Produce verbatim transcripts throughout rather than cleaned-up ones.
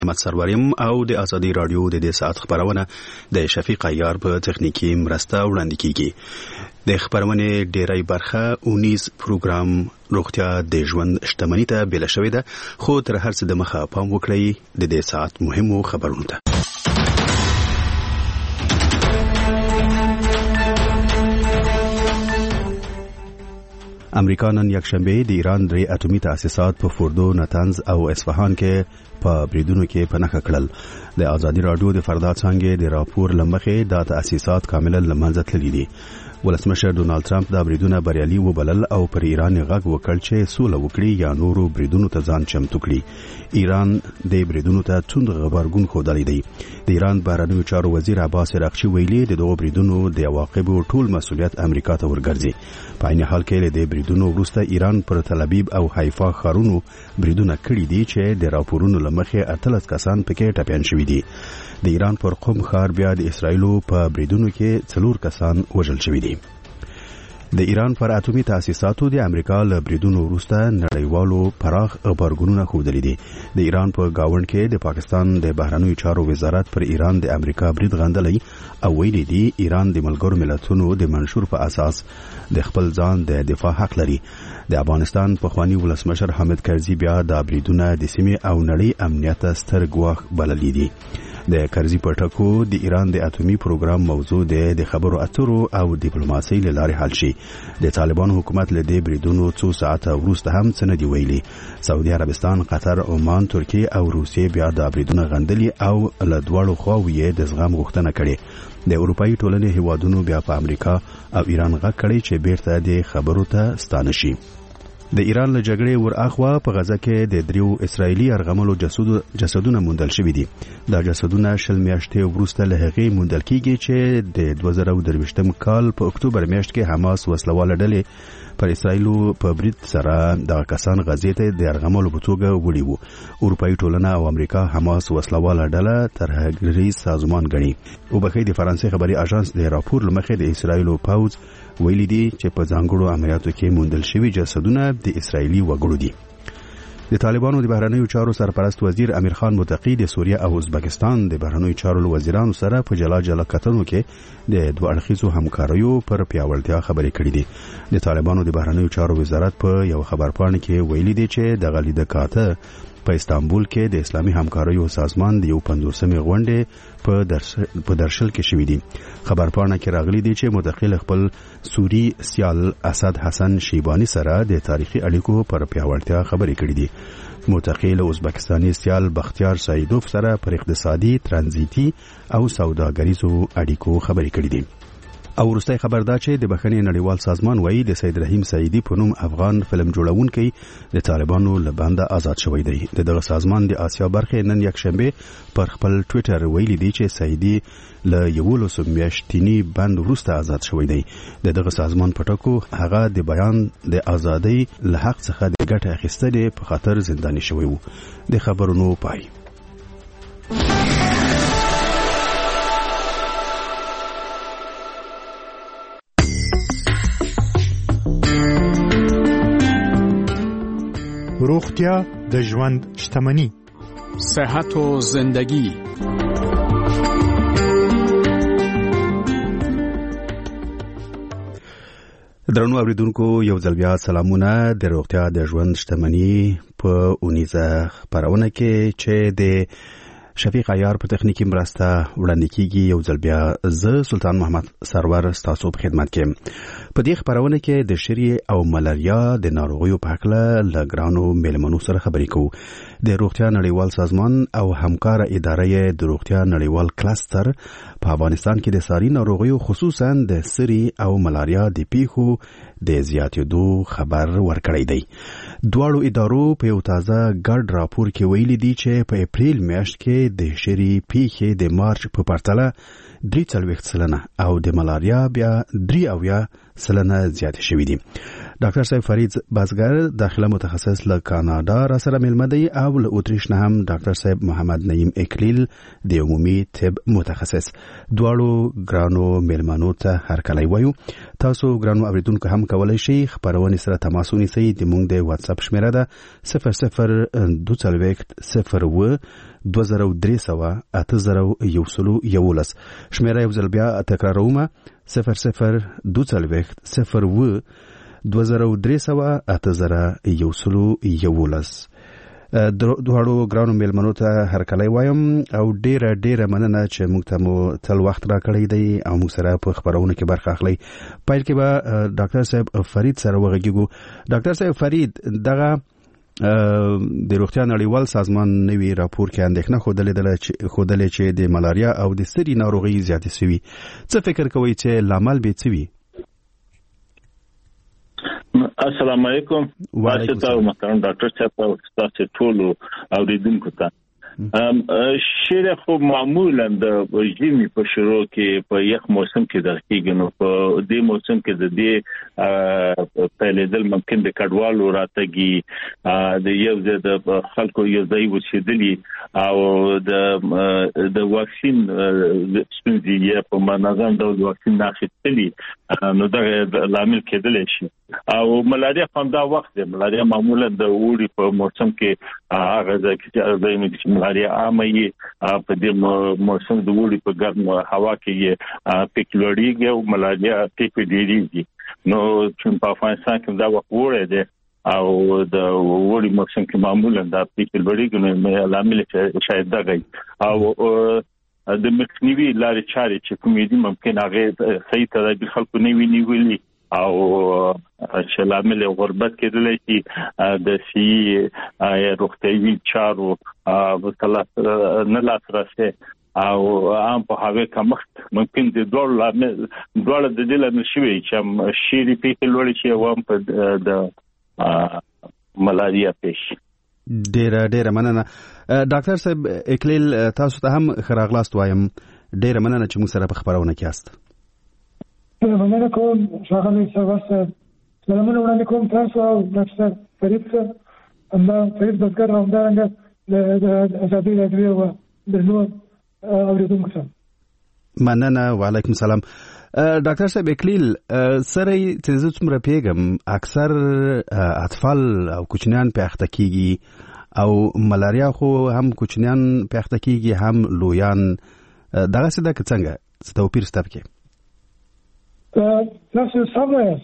محمد سروریم او د ازادي رادیو د دې ساعت خبرونه د شفیق عیار په تخنیکی مرسته وړاندې کیږي. د خبرونه ډیری برخه اونیز پروګرام روغتیا د ژوند شتمنۍ ته بل شوې ده، خو تر هر څه د مخه پام وکړئ د دې ساعت مهمو خبرونو ته. امریکا نن یکشنبه د ایران درې اټومي تاسیسات په فوردو، نتنز او اصفهان کې په بریدونو کې پناه کړل. د ازادي رادیو د فردا څنګه د راپور لمخې د تاسیسات کاملا لمنځه تللي دي. ولسمشر ډونالد ټرمپ دا بریدونه بریالي وبلل او پر ایران غږ وکړ چې سوله وکړي یا نورو بریدونو ته ځان چمتو کړي. ایران د بریدونو ته توند خبرګون ښودلی دی. د ایران بهرنیو چارو وزیر عباس عراقچي ویلي د دغو بریدونو د عواقبو ټول مسؤلیت امریکا ته ورګرځي. په عین حال کې د بریدونو وروسته ایران پر تل ابیب او حیفا ښارونو بریدونه کړي دي چې د راپورونو لمخې اتلس کسان پکې ټپیان شوي دي. د ایران پر قم ښار بیا د اسرایلو په بریدونو کې څلور کسان وژل شوي دي. د ایران پر اټومي تاسیساتو د امریکا له بریدونو وروسته نړیوالو پراخ خبرګونونه ښودلي دي. د ایران په گاوند کې د پاکستان د بهرنیو چارو وزارت پر ایران د امریکا برید غندلی او ویلي دي ایران د ملګرو ملتونو د منشور په اساس د خپل ځان د دفاع حق لري. د افغانستان پخوانی ولسمشر حامد کرزي بیا د بریدونو د سیمې او نړۍ امنیت ستر ګواښ بللي دي. د کرزي په ټکو د ایران د اټومي پروګرام موضوع د خبرو اترو او ډیپلوماسۍ له لارې حل شي. د طالبانو حکومت له دې بریدونو څو ساعته وروسته هم څه نه دی ویلي. سعودي عربستان، قطر، عمان، ترکیه او روسیې بیا د بریدونو غندلي او له دواړو خواوو یې د زغم غوښتنه کړې. د اروپایي ټولنې هیوادونو بیا په امریکا او ایران غږ کړی چې بیرته د خبرو ته ستانه شي. د ایران له جګړې ور اخوا په غزه کې د دریو اسرایلی ارغملو جسدونه موندل شوي دي. دا جسدونه شل میاشتې وروسته له هغې موندل کیږي چې د دوه زره درویشتم کال په اکتوبر میاشت کې حماس وسلواله ډلې پر اسرایلو په برید سره د کسان غزې ته د ارغملو په توګه وړي وو. اروپایي ټولنه او امریکا حماس وسلواله ډله ترهګریز سازمان ګڼي. وبخښئ، د فرانسې خبري اژانس د راپور لمخې د اسرایلو پوځ ویلي دي چې په ځانګړو عملیاتو کې موندل شوي جسدونه د اسرایلی وګړو دي. د طالبانو د بهرنیو چارو سرپرست وزیر امیر خان متقی د سوریه او ازبکستان د بهرنیو چارو وزیرانو سره په جلا جلا کتنو کې د دوه اړخیزو همکاریو پر پیاوړتیا خبرې کړې دي. د طالبانو د بهرنیو چارو وزارت په یو خبرپاڼه کې ویلي دی چې د غلیده کاته په استانبول کې د اسلامي همکاریو سازمان د یو پنځوسمې غونډې په درشل کې شوې دي. خبرپاڼه کې راغلي دي چې متقی خپل سوری سیال اسد حسن شیبانی سره د تاریخي اړیکو پر پیاوړتیا خبرې کړې دي. متقی له ازبکستاني سیال بختیار سایدوف سره پر اقتصادي، ترانزیتي او سوداګریزو اړیکو خبرې کړې دي. او ورسته خبر دا چې د بخښنې نړیوال سازمان وایي د سید رحیم سعیدی په نوم افغان فلم جوړونکی د طالبانو له بنده آزاد شوی دی. دغه سازمان د آسیا برخې نن یکشنبه پر خپل ټوئیټر ویلي دی چې سعیدی له یولسو میاشتنی بند وروسته آزاد شوی دی. دغه سازمان په ټکو هغه د بیان د ازادۍ له حق څخه د ګټه اخیستلې په خاطر زنداني شوی وو. د خبرونو پای. روغتیا د ژوند شتمني، صحت و زندگی. درنو اوریدونکو، یو ځل بیا سلامونه. د روغتیا د ژوند شتمني په اونیزه خبرونه کې چې د شفیق عیار په تخنیکی مرسته وړاندې کیږي. یو ځل بیا زه سلطان محمد سرور ستاسو په خدمت کې. په دې خبرونه کې د شری او ملاریا د ناروغیو په اړه له ګرانو مېلمنو سره خبرې کوو. د روغتیا نړیوال سازمان او همکار ادارې د روغتیا نړیوال کلستر په افغانستان کې د ساري ناروغیو خصوصا د سری او ملاریا د پیښو د زیاتېدو خبر ورکړی دی. دواړو ادارو په یو تازه ګډ راپور کې ویلي دي چې په اپریل میاشت کې د شری پیښې د مارچ په پرتله درې څلوېښت سلنه او د ملاریا بیا درې اویا سلنه زیات شوې دي. ډاکټر صاحب فرید بازګر داخله متخصص له کاناډا را سره ملمه دی او له اتریش نه هم ډاکټر صاحب محمد نعیم اکلیل د عمومي طب متخصص. دواړو ګرانو ملمنو ته هرکلی وایو. تاسو ګرانو اوریدونکو هم کولای شئ خبرونه سره تماس ونیسئ. د موږ د واتس اپ شمیره ده صفر صفر دوه څلوېښت صفر اووه دوه زره درې سوه اته زره یو سلو یولس. شمیره یو ځل بیا تکراروم صفر صفر دوه څلوېښت صفر اووه دوه زره درې سوه اته زره یو سلو یولس. دواړو ګرانو میلمنو ته هرکلی وایم او ډیره ډیره مننه چې موږ ته مو تل وخت راکړی دی او موږ سره په خبرونه کې برخه اخلي. پیل کې به ډاکټر صاحب فرید سره وغږیږو. ډاکټر صاحب فرید، دغه د روغتیا نړیوال سازمان نوی راپور کې اندېښنه ښودلې چې د ملاریا او د سري ناروغۍ زیاتې شوي. څه فکر کوئ چې لامل به څه وي؟ السلام علیکم. وعلیکم السلام. محترم ډاکټر صاحب او تاسو ټول اوریدونکو ته شیره خو معمولا د ژمي په شروع کې په یخ موسم کې درکېږي، نو په دې موسم کې د دې پیلېدل ممکن د کډوالو راتګي د یو د خلکو یو ځای وسیدلی او د د واکسین ستونزې په منظم ډول واکسین ناخیستلی، نو دا لامل کېدلی شي. او ملاریا هم دا وخت دی. ملاریا معمولا د اوړي په موسم کې هغه ځکه چې ملاریا عامه په دې موسم د اوړي په ګرم هوا کې پیک لوړیږي او ملاریا پیک ډیریږي. نو چې په افغانستان کې دا وخت وړي دی او د اوړي موسم کې معمولا دا پیک لوړیږي، نو لامل شاید دا غي او د مخنیوي لارې چارې چې کومې دي ممکن هغه صحیح تدابیر خلکو نه ویني ویلي او چې لامل غربت کېدلی شي د سی روغتیايي چارو نه لاسرسي او عام په هغه کمښت ممکن د دوه لامل دوه د دې لامل شوی چې شيري پیټل وړي چې و په د ملاریا پیش. ډیره ډیره مننه ډاکټر صاحب اکلیل، تاسو ته هم خراغلاست وایم. ډیره مننه چې موږ سره په خبرونه کې یاست. مننه کوم ښاغلی صاحب. سلامونه وړاندې کوم تاسو او ډاکټر فرید ته همدا فرید بزګر او همدارنګه د ازادي راډیو او د نور اوریدونکو ته مننه. وعلیکم السلام. ډاکټر صاحب اکلیل، سره چې زه څومره پیږم اکثر اطفال او کوچنیان په اخته کیږي او ملاریا خو هم کوچنیان په اخته کیږي هم لویان. دغه څه د څنګه څه توپیر شته پکې؟ تاسو سم یاست.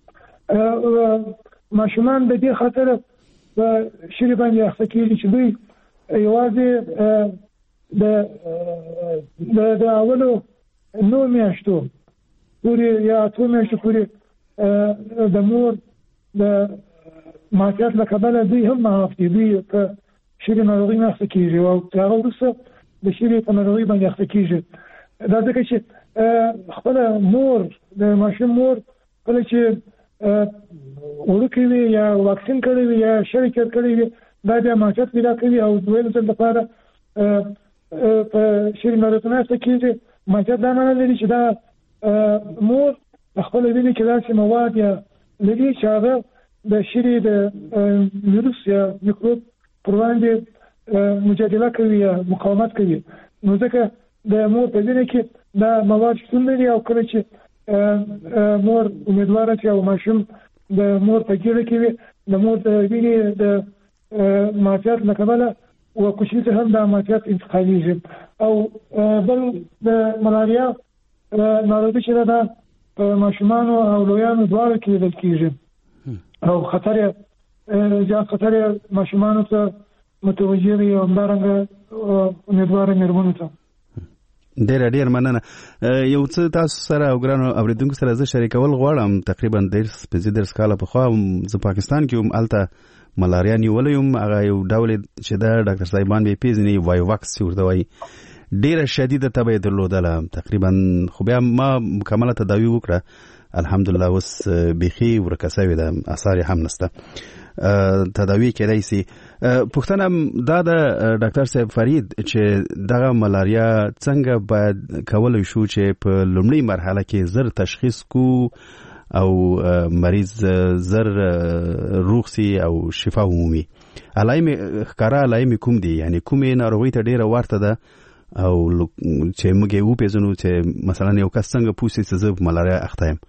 ماشومان د دې خاطر په شری باندې اخته کیږي چې دوی یوازې د د اولو نو میاشتو پورې یا څو میاشتو پورې د مور د معافیت له کبله دوی هم معاف دي. دوی په شری ناروغي نه اخته کیږي او هغه وروسته د شری په ناروغي باندې اخته کیږي. دا ځکه چې خپل مور د ماشوم مور کله چې ورکوي وي یا واکسین کړی وي یا شریکت کړی وي دا د معافیت پیدا کوي او دویم ځل لپاره په شری ناروغي نه اخته کیږي. معافیت دا معنی لري چې دا مور خپل وینې کې داسې مواد یا لري چې هغه د شری د ویروس یا میکروب پر وړاندې مجادله کوي یا مقاومت کوي. نو ځکه د مور په وینه کې دا مواد شتون لري او کله چې مور امیدواره چې او ماشوم د مور په ګیره کې وي د مور د وینې د معافیت له کبله او کوشش هم د معافیت انتقالیږي. او بل د ملاریا ناروغي چې دا په ماشومانو او لویانو دواړو کې لیدل کېږي او خطر یې زیات خطر یې ماشومانو ته متوجه وي او همدارنګه امیدواره مېرمنو ته. ډیر ډیر مننه. یو څه تاسو سره او ګرانو اوریدونکو سره زه شریکول غواړم. تقریبا درس په درس کاله په خوا زه پاکستان کې هم الته ملاریا نیولې یم. هغه یو ډول چې دا ډاکټر صاحبان به پیژني وای واکس ورته وای. ډیره شدیده تبه درلودله تقریبا، خو بیا ما مکمله تداوی وکړه الحمدلله. اوس بيخي ورکسوي ده، اثر هم نشته، تداوی کېدای شي. پوښتنه دا د ډاکټر صاحب فرید چې دغه ملاریا څنګه باید کولای شو چې په لومړی مرحله کې زر تشخیص کو او مریض زر روغ سي او شفا عمومي. علائم ښکارا علائم کوم دي؟ یعنی کومې ناروغي ته ډیره ورته ده او چې موږ یې وپېژنو چې مثلا یو کس څنګه پوه شي چې زه په ملاریا اخته یم؟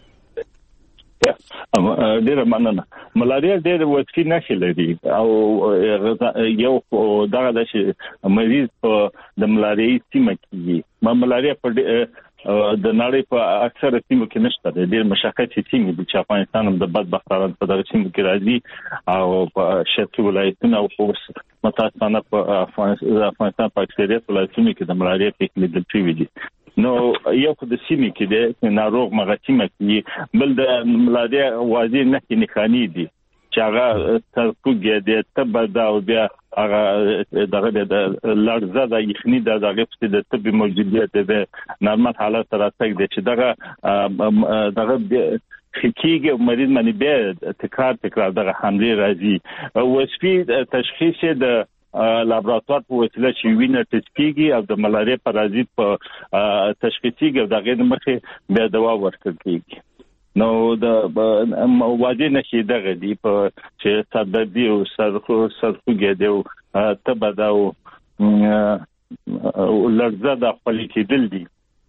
ډیره مننه. ملاریا ډېر وڅکي نښې لري او یو دغه د مریض په د ملاریا سیمه کې ما ملاریا په د نړۍ په اکثره سیمو کې نشته. ډېر مشخصې سیمې دي چې افغانستان هم د بدبختانه په دغه سیمو کې راځي او په شتي ولایتونو او متاسفانه په افغانستان په اکثریت ولایتونو کې د ملاریا پیښې لیدل شوي دي. نو یو خو د سیمې کې د ناروغ مغسیمه کې بل د ملاریا واضح نښې نښانې دي چې هغه ترکوږي د تبدا او بیا هغه دغه د لړزه د یخني د دغه په د طب موجودیت د نورمال حالت سره تک دي چې دغه دغه خکیږي مریض باندې بیا تکرار تکرار دغه حمله راځي. وسپی تشخیص د لابراتوار په وسیله چې وینه تسکیږي او د ملاریا پارازیت په تشخیصیږي او دغه مخه بیا دوا ورکړل کیږي. نو د واضح نشي دغه دی په چې سردردي او سرخو سرخوږي دی او تبدا او لړزه د خپل کېدل دي.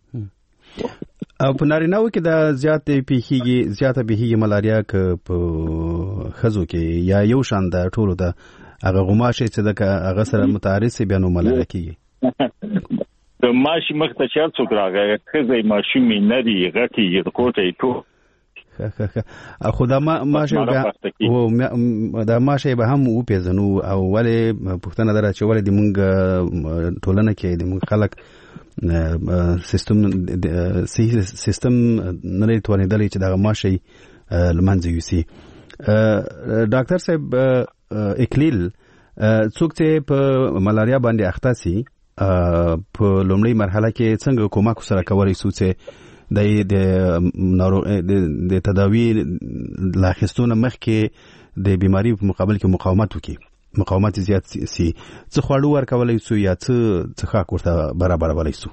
او په نارینه‌و کې د زیاتې پیښیږي زیاته پیښیږي ملاریا ک په خزو کې یا یو شان د ټولو د هغه غماشه چې د هغه سره متعارض بیا نو ملاریا کیږي. د ماشي مخته چارت څوک راغی خزې ماشي مې نری غټي د کوټې ټو خدا ما ماشه او دا ماشه به هم او پیژنو او ولې پښتنه درا چې ولې د مونږ ټولنه کې د مونږ خلک سیستم سیستم نه توانیدلی چې دا ماشه لمنځه یوسي. ډاکټر صاحب اکلیل څوک چې په ملاریا باندې اخته سي په لومړی مرحله کې څنګه کومک سره کولای شو چې د د ناروغ د تداوی لا خستونه مخکې د بیماری په مقابل کې مقاومت وکړي مقاومت زیات سي څه خواړه ورکولای شو یا څه څه ورته برابر ولای شو؟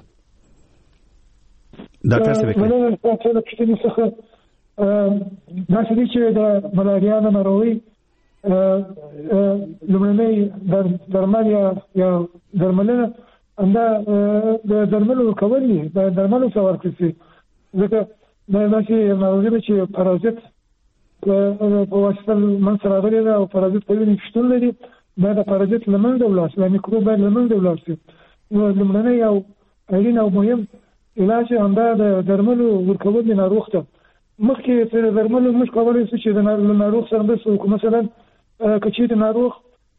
ډاکټر صاحب دا چې د ملاریا د ناروغي لومړنۍ درمل یا درملنه انده د درملو کولې د درملو څو ورکړي ځکه دا چې ناروغي چې پارازیت په واسطه من سره راغلي او پارازیت په وینې شتون لري دا د پارازیت لمنځه ولاړ شي میکروب باید لمنځه ولاړ شي. نو لومړنۍ او اړین او مهم علاج انده د درملو ورکول د ناروغ ته مخکې تر درملو موږ کولای شو چې د ناروغ سره د مثلا کچې د ناروغ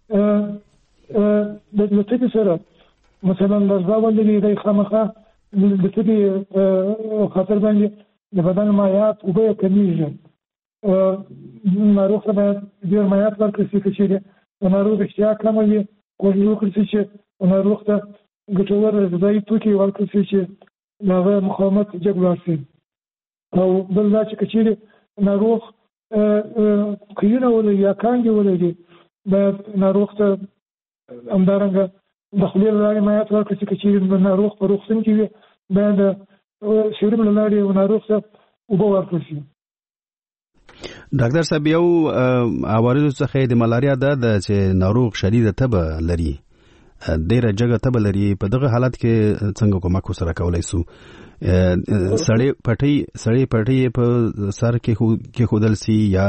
د لټې سره مثلا لږه ولې د خامخا د دې خطر باندې د بدن مایعات او به کمیږي ناروغ ته ډیر مایعات ورکړي چې د ناروغ اشتها کموي کومې وکړي چې ناروغ ته ګټور غذایي توکي ورکړي چې هغه مقاومت جوړ شي. او بل دا چې کچې ناروغ کینه ولې یا کانګي ولې د ناروغ ته همدارنګه د خلیل لارې مایعات ورکړي چې ناروغ په روغتون کې باید سیروم لارې ناروغ ته اوبه ورکړي شي. ډاکټر صاحب یو عوارض څخه د ملاریا دا د چې ناروغ شدید تبه لري ډیره جګه تبه لري په دغه حالت کې څنګه کومک سره کولای شو؟ سړی پټي سړی پټي په سر کې کې خودل سي یا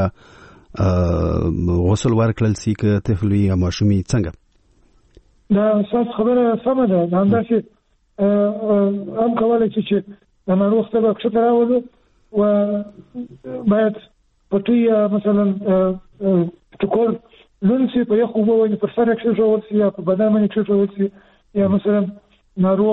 غسل ورکړل سي که طفلوي یا ماشومي څنګه؟ دا څه خبره سمه ده دا چې هم کولای شي چې ناروغ ته ښه راوړو او باید پټي مثلا ټکور لونسي په یو وګورئ په سر کې جوړ شي یا په بدن باندې جوړ شي یا مثلا ناروغ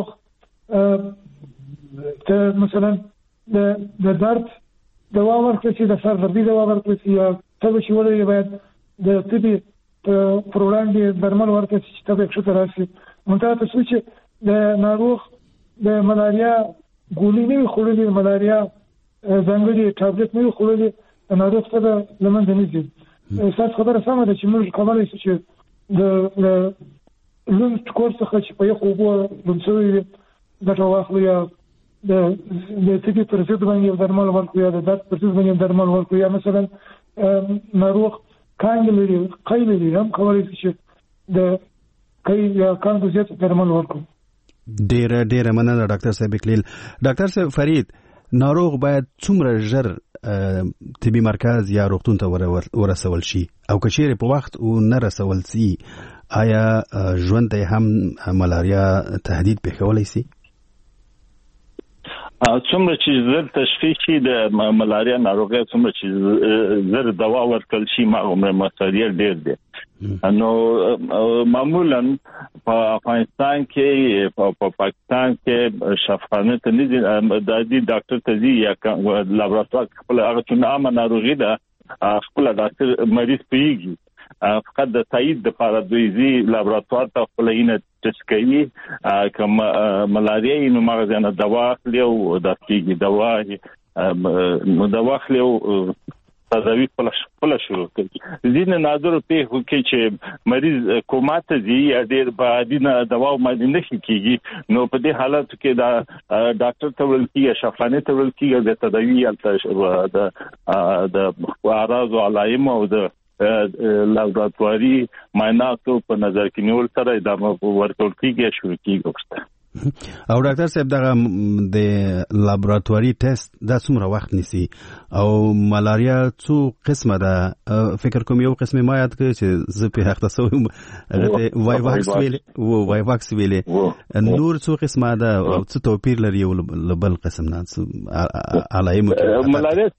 ته مثلا د د درد دوا ورکړي چې د سر دردي دوا ورکړي یا څه شي ولې باید د طبي پروګرام دی درمل ورکړي چې تاسو ښه راشي. مونږ ته څه چې د ناروغ د ملاریا ګولې نه خورلې ملاریا ځانګړي ټابلیټ نه خورلې ناروغ ته لمنځه نه ځي. اساس خبره سمه ده چې موږ کولای شو چې د لون کورس څخه چې په یو خو وو لمسوي د واخلو یا د د تیږي پر ضد باندې درمل ورکوي یا د درد پر ضد باندې درمل ورکوي یا مثلا ناروغ کانګ لري قیل لري هم کولای شي د قیل یا کانګ ضد درمل ورکوي. ډیره ډیره مننه ډاکټر صاحب اقلیل. ډاکټر صاحب فرید، ناروغ باید څومره ژر طبي مرکز یا روغتون ته ورسول شي او که چیرې په وخت او نه رسول شي آیا ژوند ته هم ملاریا تهدید پېښولی شي؟ څومره چې زر تشخیص شي د ملاریا ناروغي، څومره چې زر دوا ورکړل شي هغومره مسؤلیت ډېر دی. نو معمولا په افغانستان کې په پاکستان کې شفاخانه ته نه ځي، د دې ډاکټر ته ځي یا لابراتوار خپل هغه چې عامه ناروغي ده خپل ډاکټر مریض پیږي، فقط د تایید د لپاره دوی ځي لابراتوار ته خپل یې ټیسټ کوي، کوم ملاریا نو مغز نه دوا اخلي او د کیږي دوا نو دوا اخلي او تداوی خپل شروع کوي. ځینې نادر پیښو کې چې مریض کوماته ځي یا ډېر بعدینه دوا باندې نشي کیږي، نو په دې حالت کې دا ډاکټر ته ویل کیږي، شفاخانه ته ویل کیږي د تداوی د د اعراض او علائم او د لابراتواري معایناتو په نظر کې نیول سره دا ورکول کیږي شروع کیږي. او ډاکټر صاحب دغه د لابراتواري ټیسټ دا څومره وخت نیسي او ملاریا څو قسمه ده؟ فکر کوم یو قسم ما یاد کړ چې زه په هغه څه هغه وای واکس ویلې و وای واکس ویلې نور څو قسمه ده او څه توپیر لري یو بل قسم نه علائم ملاریا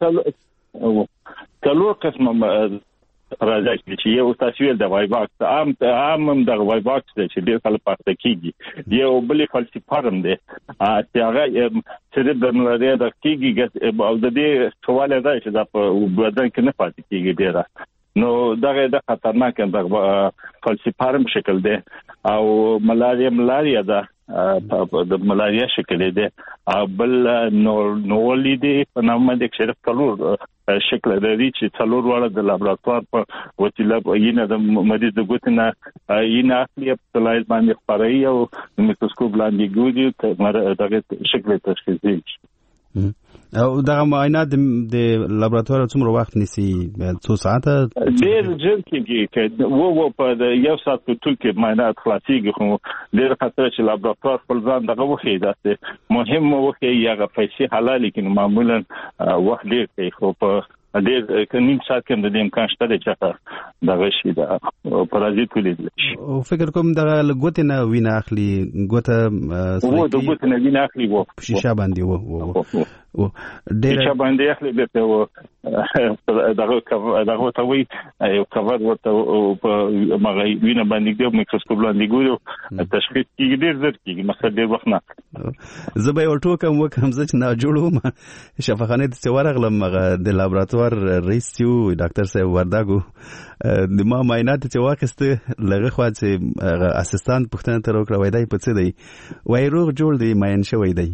څلور قسمه راځي چې یو تاسو د وای باکس عام عام د وای باکس چې ډېر خلک پاتې کیږي، یو بل فالسیفارم دی چې هغه چې د ملاریا د کیږي او د دې سوال دی چې دا په بدن کې نه پاتې کیږي ډېر، نو دغه د خطرناک د فالسیفارم شکل دی او ملاریا ملاریا ده د ملاریا شکل دی او بل نوولي دی په نامه د شرف تلور شکل لري چې څلور واړه د لابراتوار په وسیله یې د مریض د ګوتنه یې نه اخلي په لایل باندې خبري او میکروسکوپ لاندې ګوري دغه شکل تشخیص دی. او دغه معاینات د لابراتوار څومره وخت نیسي؟ څو ساعته؟ ډېر ژر کېږي چې وو وو په یو ساعت په ټول کې معاینات خلاصيږي، خو ډېر خطر چې لابراتوار خپل ځان دغه وخی داسې مهم وخی یا پیسې حلال کینو معمولا وخت ډېر کوي، خو په ډېر کنیم ساعت کې د امکان شته چې دغه شي د پرازیت ولیدل شي. او فکر کوم دغه ګوتې نه وینه اخلي، ګوته وو د ګوتې نه وینه اخلي وو شیشه باندې وو او ډېر شیشه باندې اخلي دته وو دغه دغه ته وی یو کور ورته په مغي وینه باندې د میکروسکوپ لاندې ګورو تشخیص کیږي ډېر زر کیږي مثلا ډېر وخت نه. زه به یو ټوکم وکم زه چې نه جوړوم شفاخانه ته ورغلم د لابراتوار رئیس یو ډاکټر صاحب ورداګو د ما معاینات چې واخسته لغه خو چې اسسټانټ پښتنه تر وکړه وای دی په څه دی وای روغ جوړ دی ماین شوی دی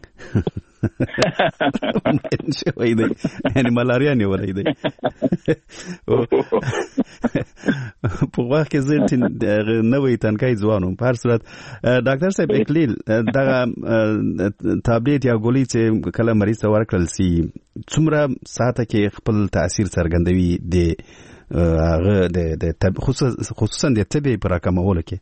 ماین شوی دی یعنی ملاریا نیولای دی په وخت کې زه نوې تنکای ځوانم. په هر صورت ډاکټر صاحب اقلیل دغه تابلیت یا ګولۍ چې کله مریض ته ورکړل سي څومره ساعته کې خپل تاثیر څرګندوي د هغه د خصوصا د طبي پر راکمولو کې؟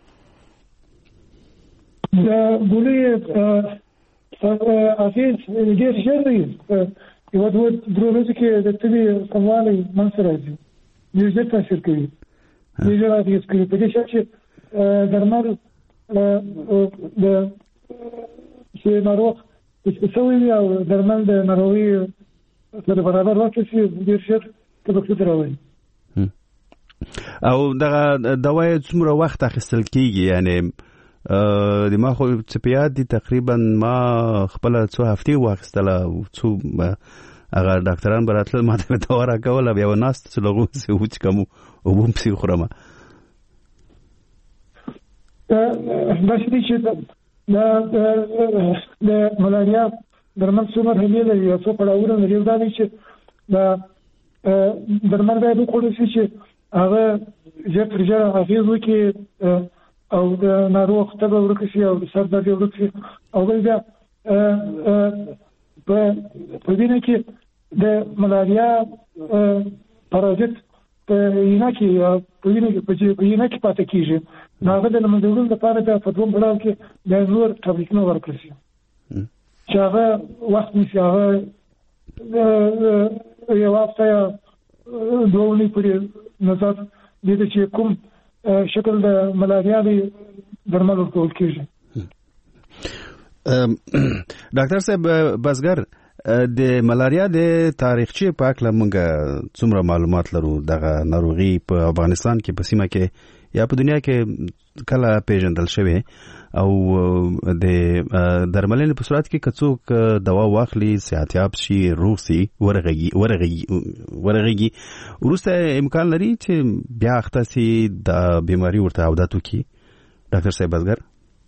د ګولۍ اغیز ډېر ژر دی، یو دوه درې ورځې کې د طبي کموالی منځته راځي، ډېر ژر تاثیر کوي، ډېر ژر اغیز کوي. په دې شرط چې درمل د چې ناروغ سوی وي او درمل د ناروغي سره برابر واقع شي ډېر ژر طبقې ته راوړي. او دغه دوا څومره وخت اخیستل کیږي؟ یعنی د ما خو څپیات دي تقریبا ما خپل څو هفتې واخیستله، څو هغه ډاکټران به راتلل ما ته دوا راکوله، بیا به ناست چې له هغو پسې وچکم اوبه هم پسې خورم. داسې دي چې د ملاریا درمل څو مرحلې لري او څو پړاوونه لري. دا دی چې د درمل باید وخوړل شي چې هغه ژر تر ژره اغېز وکړي او د ناروغ تبه ورک شي او د سر درد ورک شي، او بل بیا په وینه کې د ملاریا پارازیت په وینه کې په وینه کې په وینه کې پاتې کیږي. هغه د منځوړو لپاره د فتوم بلاو کې د نور ټابلیټونه ورکړل شي چې هغه وخت نشي هغه یو وخت یا دوونی پورې نظر دې چې کوم شکل د ملاریا دی درمل ورکول کیږي. ډاکټر صاحب بزګر د ملاریا د تاریخچه په اړه موږ څومره معلومات لرو؟ دغه ناروغي په افغانستان کې په سیمه کې یا په دنیا کې کله پیژندل شوی او د درملنې په صورت کې کڅوک دوا واخلي صحتياب شي روسي ورغي ورغي ورغي ورسته امکان لري چې بیا اختصي د بیماری ورته عودت وکړي. ډاکټر صاحب بزګر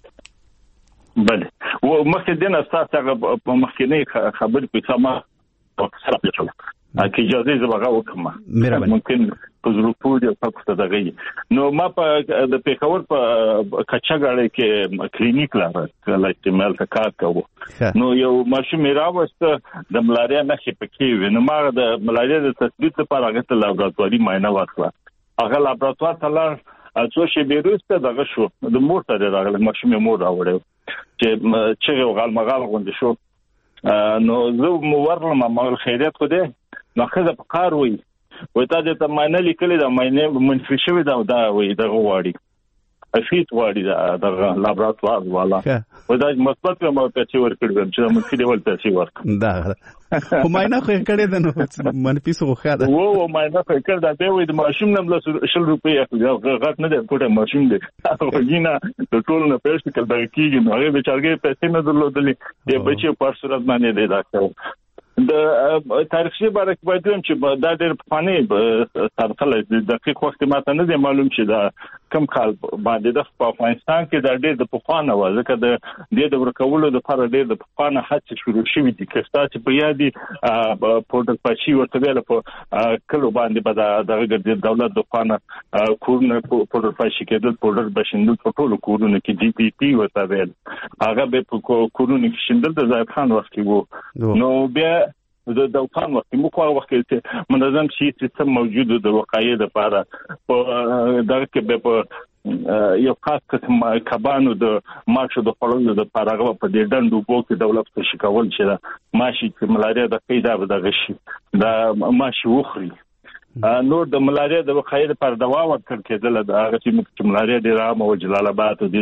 بله و مخکې دنه تاسو په مخکینی خبر په سما سره پیښو اکی اجازه زبغه وکم ممکن په ظروفو د پکسته دغه نو ما په د پیښور په کچاګړې کې کلینیک لاره کله چې مل تکات کوو نو یو ماشوم راوسته د ملاریا نښې پکې وي نو ما د ملاریا د تثبیت لپاره هغه لابراتواري معاینه وکړه. هغه لابراتوار ته لاړ څو شی بیروسته دغه شو د مور ته راغله ماشوم مور راوړل چې چې غال مغال غونډ شو نو زه مو ورلم ما خیرات خو دې نو خزه په کار وي وای ته د ماینه لیکلې د ماینه منفي شوی دا دا وای دغه واړي افیت واړي د لابراتوار والا وای دا مثبت ما په څیر ورکړم چې منفي دی ولته څیر ورک دا خو ماینه خو کړې ده نو منفي سو خاله و و ماینه خو کړ دا دی وای د ماشوم نم له شل روپۍ غټ نه دی کوټه ماشوم دی وګینا د ټول نه پېښ کړه دا کیږي نو هغه بیچارګي پیسې نه درلودلې دی بچي په صورت باندې دی ډاکټر د تاریخي بارک باندې چې دا ډېر فاني ترخله د دقیق وخت ماته نه دی معلوم چې دا کم کال باندې د افغانستان کې دا ډېر د پخوانه و ځکه د دې د ورکولو د لپاره ډېر د پخوانه هڅې شروع شوې دي که تاسو په یادي پودر پاشي ورته ویل په کلو باندې به د دولت د پخوانه کورونه پودر پاشي کېدل پودر بشندل په ټولو کورونو کې جی پی پی ورته ویل هغه به په کورونو کې شندل د ځای خان وخت وو نو بیا د دوکان وخت مو خو وخت کې منظم شي سیستم موجود د وقایې لپاره په دغه کې به یو خاص قسم کبانو د ماشو د خلونو د پارغه په دې ډندو بو کې دولت څخه شکول چې ماشي چې ملاریا د پیدا دغه شي دا ماشي وخري نور د ملاریا د وقایې لپاره دوا ورکړل کېدل د هغه چې ملاریا د رام او جلال آباد دي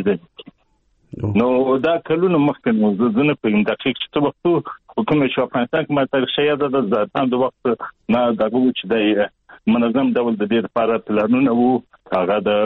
نو دا کلونه مخکې نو زنه په دقیق څه وخت حکومت شو افغانستان کې ما تاریخ شیا د ځان د وخت نه دغه چې د منظم ډول د دې لپاره پلانونه وو هغه د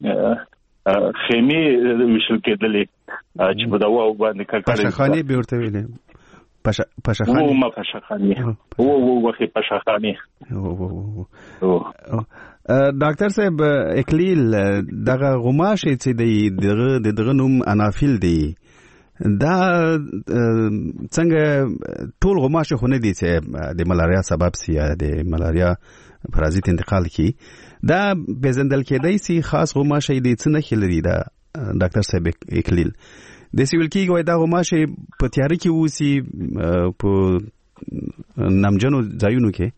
خیمه وشل کېدلې چې په دوا باندې کار کوي پاشخاني به ورته ویلې پاشا پاشخاني وو ما پاشخاني وو وو وخت پاشخاني وو ډاکټر صاحب اکلیل دغه غماشه چې دغه دغه نوم انافیل دی دا څنګه ټول غماشه خو نه دي چې د ملاریا سبب سي یا د ملاریا پرازیت انتقال کی دا بزندل کېدای سي خاص غماشه دي څنګه خلري دا ډاکټر صاحب اکلیل د سیول کېږي دا غماشه په تیاری کې وسی په نمجنو ځایونو کې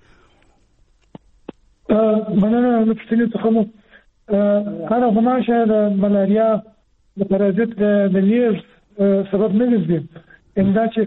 مننه نفسي تخمو هغه غماشه د ملاریا د پرازیت د لیز سبب نه ګرځي اندا چې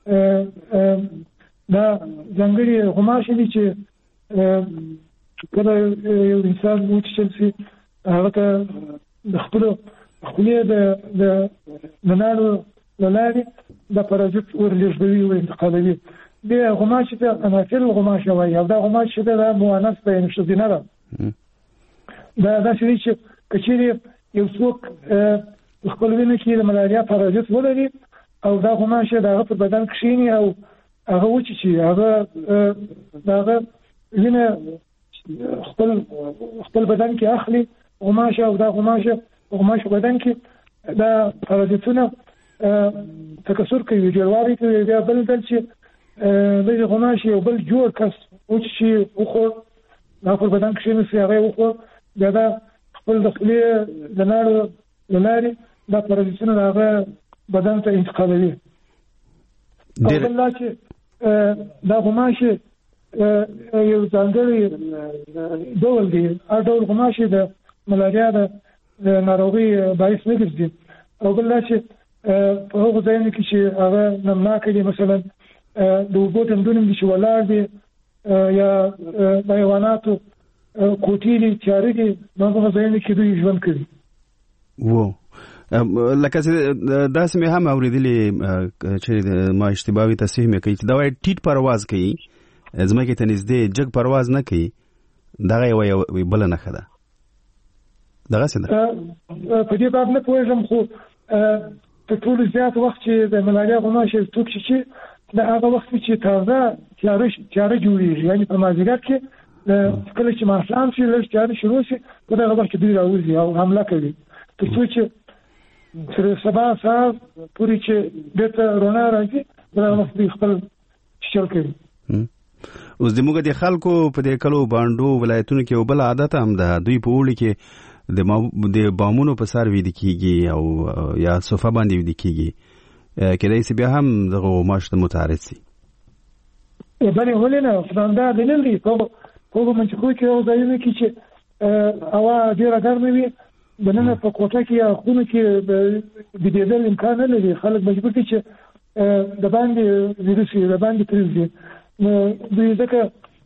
دا ځنګړي غماشه دي چې کله یو انسان وچل شي هغه ته د خپل خپلې د د منالو لاري د پرازیت ورلېږدوي او انتقالوي د غماشه ته انافیل غماشه وایي او دا غماشه د موانس په نشو دینه دا دا چې کچېری یو څوک خپل وینې کې د ملاریا پرازیت ولري او دا غماشه دغه په بدن کې شینی او هغه وچی چې هغه دغه وینې خپل خپل بدن کې اخلي غماشه او دا غماشه غماشه بدن کې دا پرازیتونه تکثر کوي جوړوي کوي بیا بل بل چې د غماشه یو بل جوړ کس وچی وخور دا په بدن کې شینی هغه وخور دا خپل د خپل د نړۍ لاري دا پرازیتونه هغه بدن ته انتقالوي ډېر الله چې دا غوماشه یو ځانګړی ډول دی. هر ډول غوماشه د ملاریا د ناروغي باعث نه ګرځي. او بل چې په هغه ځای کې چې هغه نمناک دي، مثلا د اوبو ټنډونه چې ولاړ دي یا د حیواناتو کوټې دي تیارې دي، نو هغه ځای کې دوی ژوند کوي. وو لکه داسې مې هم اورېدلې چې ما اشتباهي تصحیح مې کوي چې دا وایي ټیټ پرواز کوي، ځمکې ته نږدې جګ پرواز نه کوي. دغه یوه بله نښه ده. دغسې ده. په دې باب نه پوهېږم، خو تر ټولو زیات وخت چې د ملاریا غوماشه توک شي چې د هغه وخت چې تازه تیاره جوړېږي، یعنې په مازدیګر کې کله چې ماښام شي لږ تیاره شروع شي، په دغه وخت کې دوی راوځي او حمله کوي، تر څو چې تر سبا سهار پورې چې بېرته رڼا راځي، په دغه وخت دوی خپل چل کوي. اوس زموږ د خلکو په دې کلو بانډو ولایتونو کې یو بل عادت هم ده، دوی په اوړي کې د بامونو په سر ویده کېږي او یا صوفه باندې ویده کېږي، کېدای شي بیا هم دغه غوماشو ته متعرض شي. بلې ولې نه، دا دلیل دی. په هغو منطقو کې یو ځایونه کې چې هوا ډېره ګرمه وي، دننه په کوټه کې یا خونه کې بېدېدل امکان نه لري، خلک مجبور دي چې د باندې ویروس وي، د باندې پرېږدي. نو دوی ځکه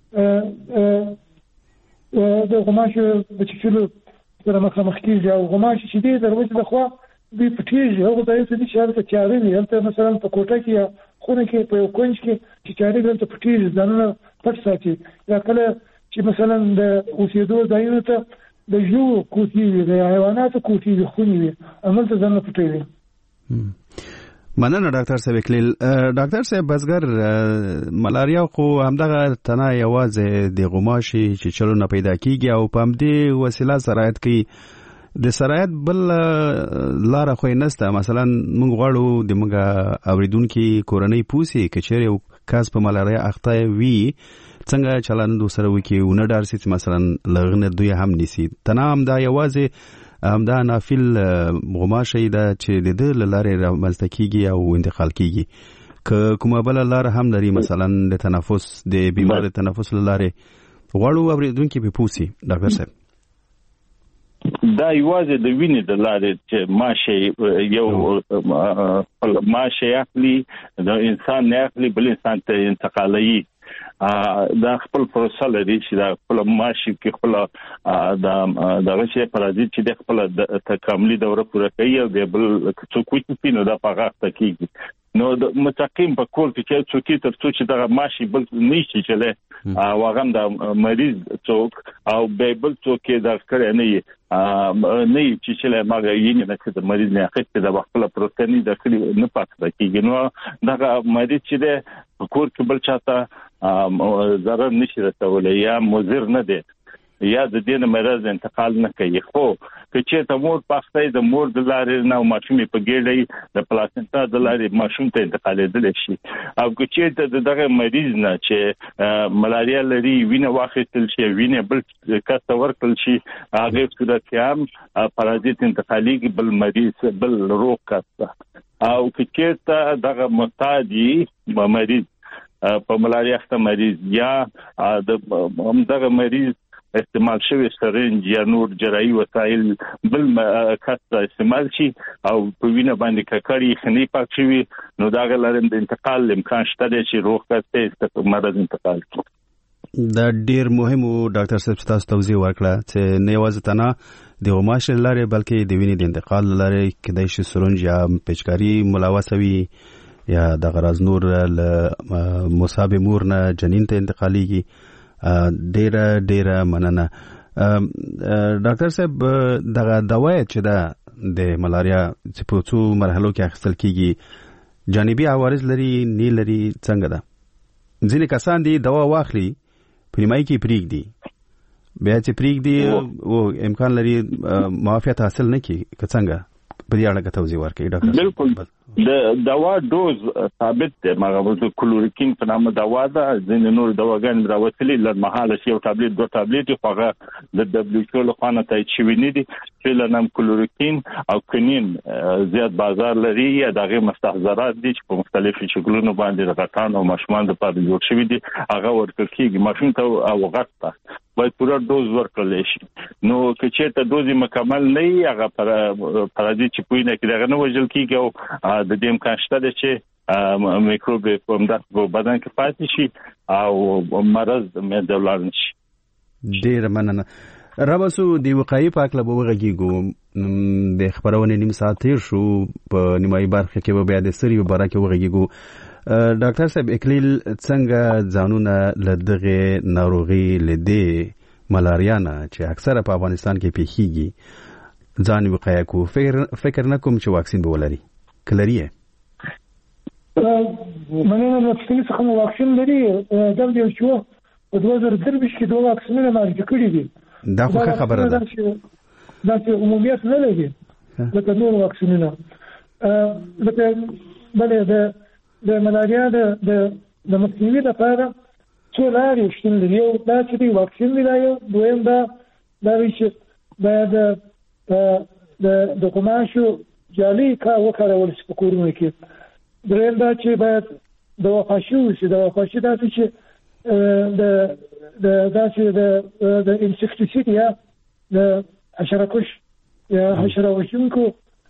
د غوماشو د چیچلو سره مخامخ کېږي، او غوماشې چې دی د روژې لخوا دوی پټېږي. هغو ځایونو ته دي چې هلته تیاره وي، هلته مثلا په کوټه کې یا خونه کې په یو کونج کې چې تیاره وي هلته پټېږي، ځانونه پټ ساتي. یا کله چې مثلا د اوسېدو ځایونو ته د ژوو کوټې وي، د حیواناتو کوټې وي، خونې وي، هملته ځانونه پټوي. مننه ډاکټر صاحب اکلیل. ډاکټر صاحب بزګر، ملاریا خو همدغه تنه یوازې د غوماشي چې چلو نه پیدا کیږي او په همدې وسیله سرایت کوي. د سرایت بل لاره خو یې نشته. مثلا موږ غواړو د موږ اوریدونکي کورنۍ پوسي که چېرې یو کس په ملاریا اخته وي څنګه چلند ورسره وکړي، ونه ډار شي چې مثلا له هغه نه دوی هم نیسي. تنه همدا یوازې همدا نافل غوماشی ده چې د ده له لارې رامنځته کېږي او انتقال کېږي. که کومه بله لاره هم لري، مثلا د تنفس د بیمار د تنفس له لارې، غواړو اورېدونکي پرې پوه شي. ډاکټر صاحب دا یوازې د وینې د لارې چې ماشه یو ماشه اخلي، د انسان نه اخلي بل انسان ته انتقالوي. دا خپل پروسه لري چې دا خپل ماشي کې خپل د دغه شی پرازیت چې د خپل د تکاملي دوره پوره کوي او د بل څوک چې نو دا پغه تکیږي. نو د متقیم په کور کې چې څوک تر څو چې دا ماشي بل نشي چله او هغه د مریض څوک او به بل څوک دا کړی نه نه چې چله ماګه یې نه چې د مریض نه اخیسته د خپل پروتینی د خلی نه پاتې کیږي. نو دا مریض چې د کور کې بل چاته ضرر نشي رسولای یا مضر نه دی یا د دې مرز انتقال نه کوي. خو که چې ته مور پخته د مور د لارې نه ماشومې په ګېډې د پلاسنټا د لارې ماشوم ته انتقالېدل شي. او که چې ته دغه مریض نه چې ملاریا لري وینه واخیستل شي، وینه بل کس ته ورکړل شي، هغه صورت کې هم پرازیت انتقالېږي بل مریض بل روغ کس ته. او که چې ته دغه متعدي مریض په ملاریا اخته مریض یا د دغه مریض استعمال شوی سرنج یا نور جراحي وسایل بل کس استعمال شي او په وینه باندې ککړی خني پاک شي، نو دا غلرم د انتقال امکان شته چې روغ کس ته مرض انتقال کړي. دا ډیر مهم و ډاکټر صاحب تاسو توضیح ورکړه چې نه یوازې تنه د غوماشي لارې بلکې د وینې د انتقال لارې کېدای شي سرنج یا پچکاری ملاوسه وي یا د غرض نور له مصاب مور نه جنین ته انتقالېږي. ډیره ډیره مننه. ډاکټر صاحب دغه دوايي چې دا د ملاریا چې په څو مرحلو کې اخیستل کیږي جانبي عوارض لري نه لري څنګه ده؟ ځینې کسان دي دوا واخلي په نیمایي کې پرېږدي، بیا چې پرېږدي او امکان لري معافیت حاصل نه کړي، که څنګه په دې اړه توضیح ورکړئ ډاکټر صاحب. بالکل د دوا دوز ثابت دی، مغه کلوریکین په نامه دوا ده، ځینې نور دواګان راوتلي لړمحاله یو ټابلیټ دوه ټابلیټ خو د دبليو له خوا نه تایید شوی نه دي چې لنم کلوریکین او کنین زیات بازار لري یا دغه مستحضرات دي چې په مختلفو شکلونو باندې د غټان او ماشومان د پاره جوړ شوی دي هغه ورکړل کیږي ماشوم ته او غټ ته باید پوره دوز ورکړل شي نو که چېرته دوز مکمل نه وي هغه پر پرځي چې پوینه کې دغه نه وژل کیږي او د دې امکان شته چې میکروب په مدته بدن کې پاتې شي او مرض مې دولار نشي. ډیر مننه. رابسو دی وقایي په اړه به وغږیږو د خبرونه نیم ساعت تیر شو په نیمایي برخه کې به بیا د سری په باره کې وغږیږو. ډاکټر صاحب اکلیل څنګه ځانونه لدغه ناروغي لدې ملاریا نه چې اکثره په افغانستان کې پیښیږي ځان وقایه کو فکر فکر نه کوم چې واکسین به ولري کلریه مننه نو چې څنګه واکسین لري د دې شو په دوه زره درې کې دوه واکسینونه معرفي کړي دي دا خو خبره ده دا چې عمومیت نه لري لکه نور واکسینونه لکه بلې د د ملاریا د د مخنیوي لپاره څو لارې شتون لري یو دا چې دی واکسین دی یو دویم دا دا چې باید د د قماشو جالي کا وکړول شي په کورونو کې دریم دا چې باید د وقاشو چې د وقاشو دا چې د د دا چې د د انسکټیسید یا د حشرکش یا حشره وژونکو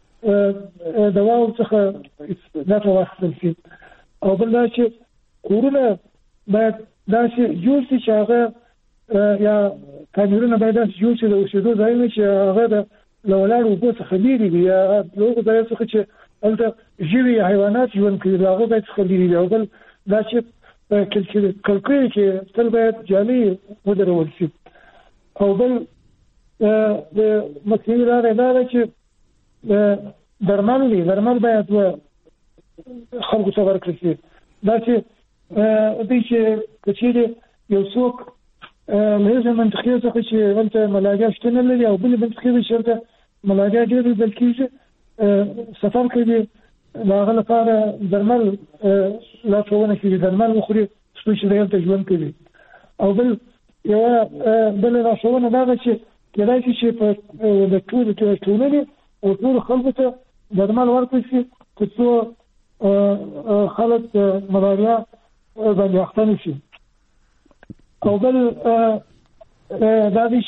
دواو څخه دا واخیستل شي او بل دا چې کورونه باید دا چې جوړ شي چې هغه یا کانورونه باید جوړ شي د اوسېدو ځایونه چې هغه د لولاړو اوبو څخه لرې وي یا لوګو ځای څخه چې هلته ژوي حیوانات ژوند کوي د هغه باید څخه لرې وي او بل دا چې کړکۍ کې تل باید جالۍ ودرول شي او بل د مخنیوي لاره دا ده چې درمل دي درمل باید خلکو ته ورکړل شي دا چې دوی چې کچېرې یو څوک له هغې منطقې څخه چې هلته ملاریا شته نه لري او بلې منطقې چې هلته ملاریا ډېر لیدل کېږي سفر کوي د هغه لپاره درمل لارښوونه کېږي درمل وخوري څو چې دی هلته ژوند کوي او بل یوه بله لارښوونه دا ده چې کېدای شي چې په د ټولو ټولنې او ټولو خلکو ته درمل ورکړل شي تر څو خلک ملاریا باندې اخته نه شي او بل دا دی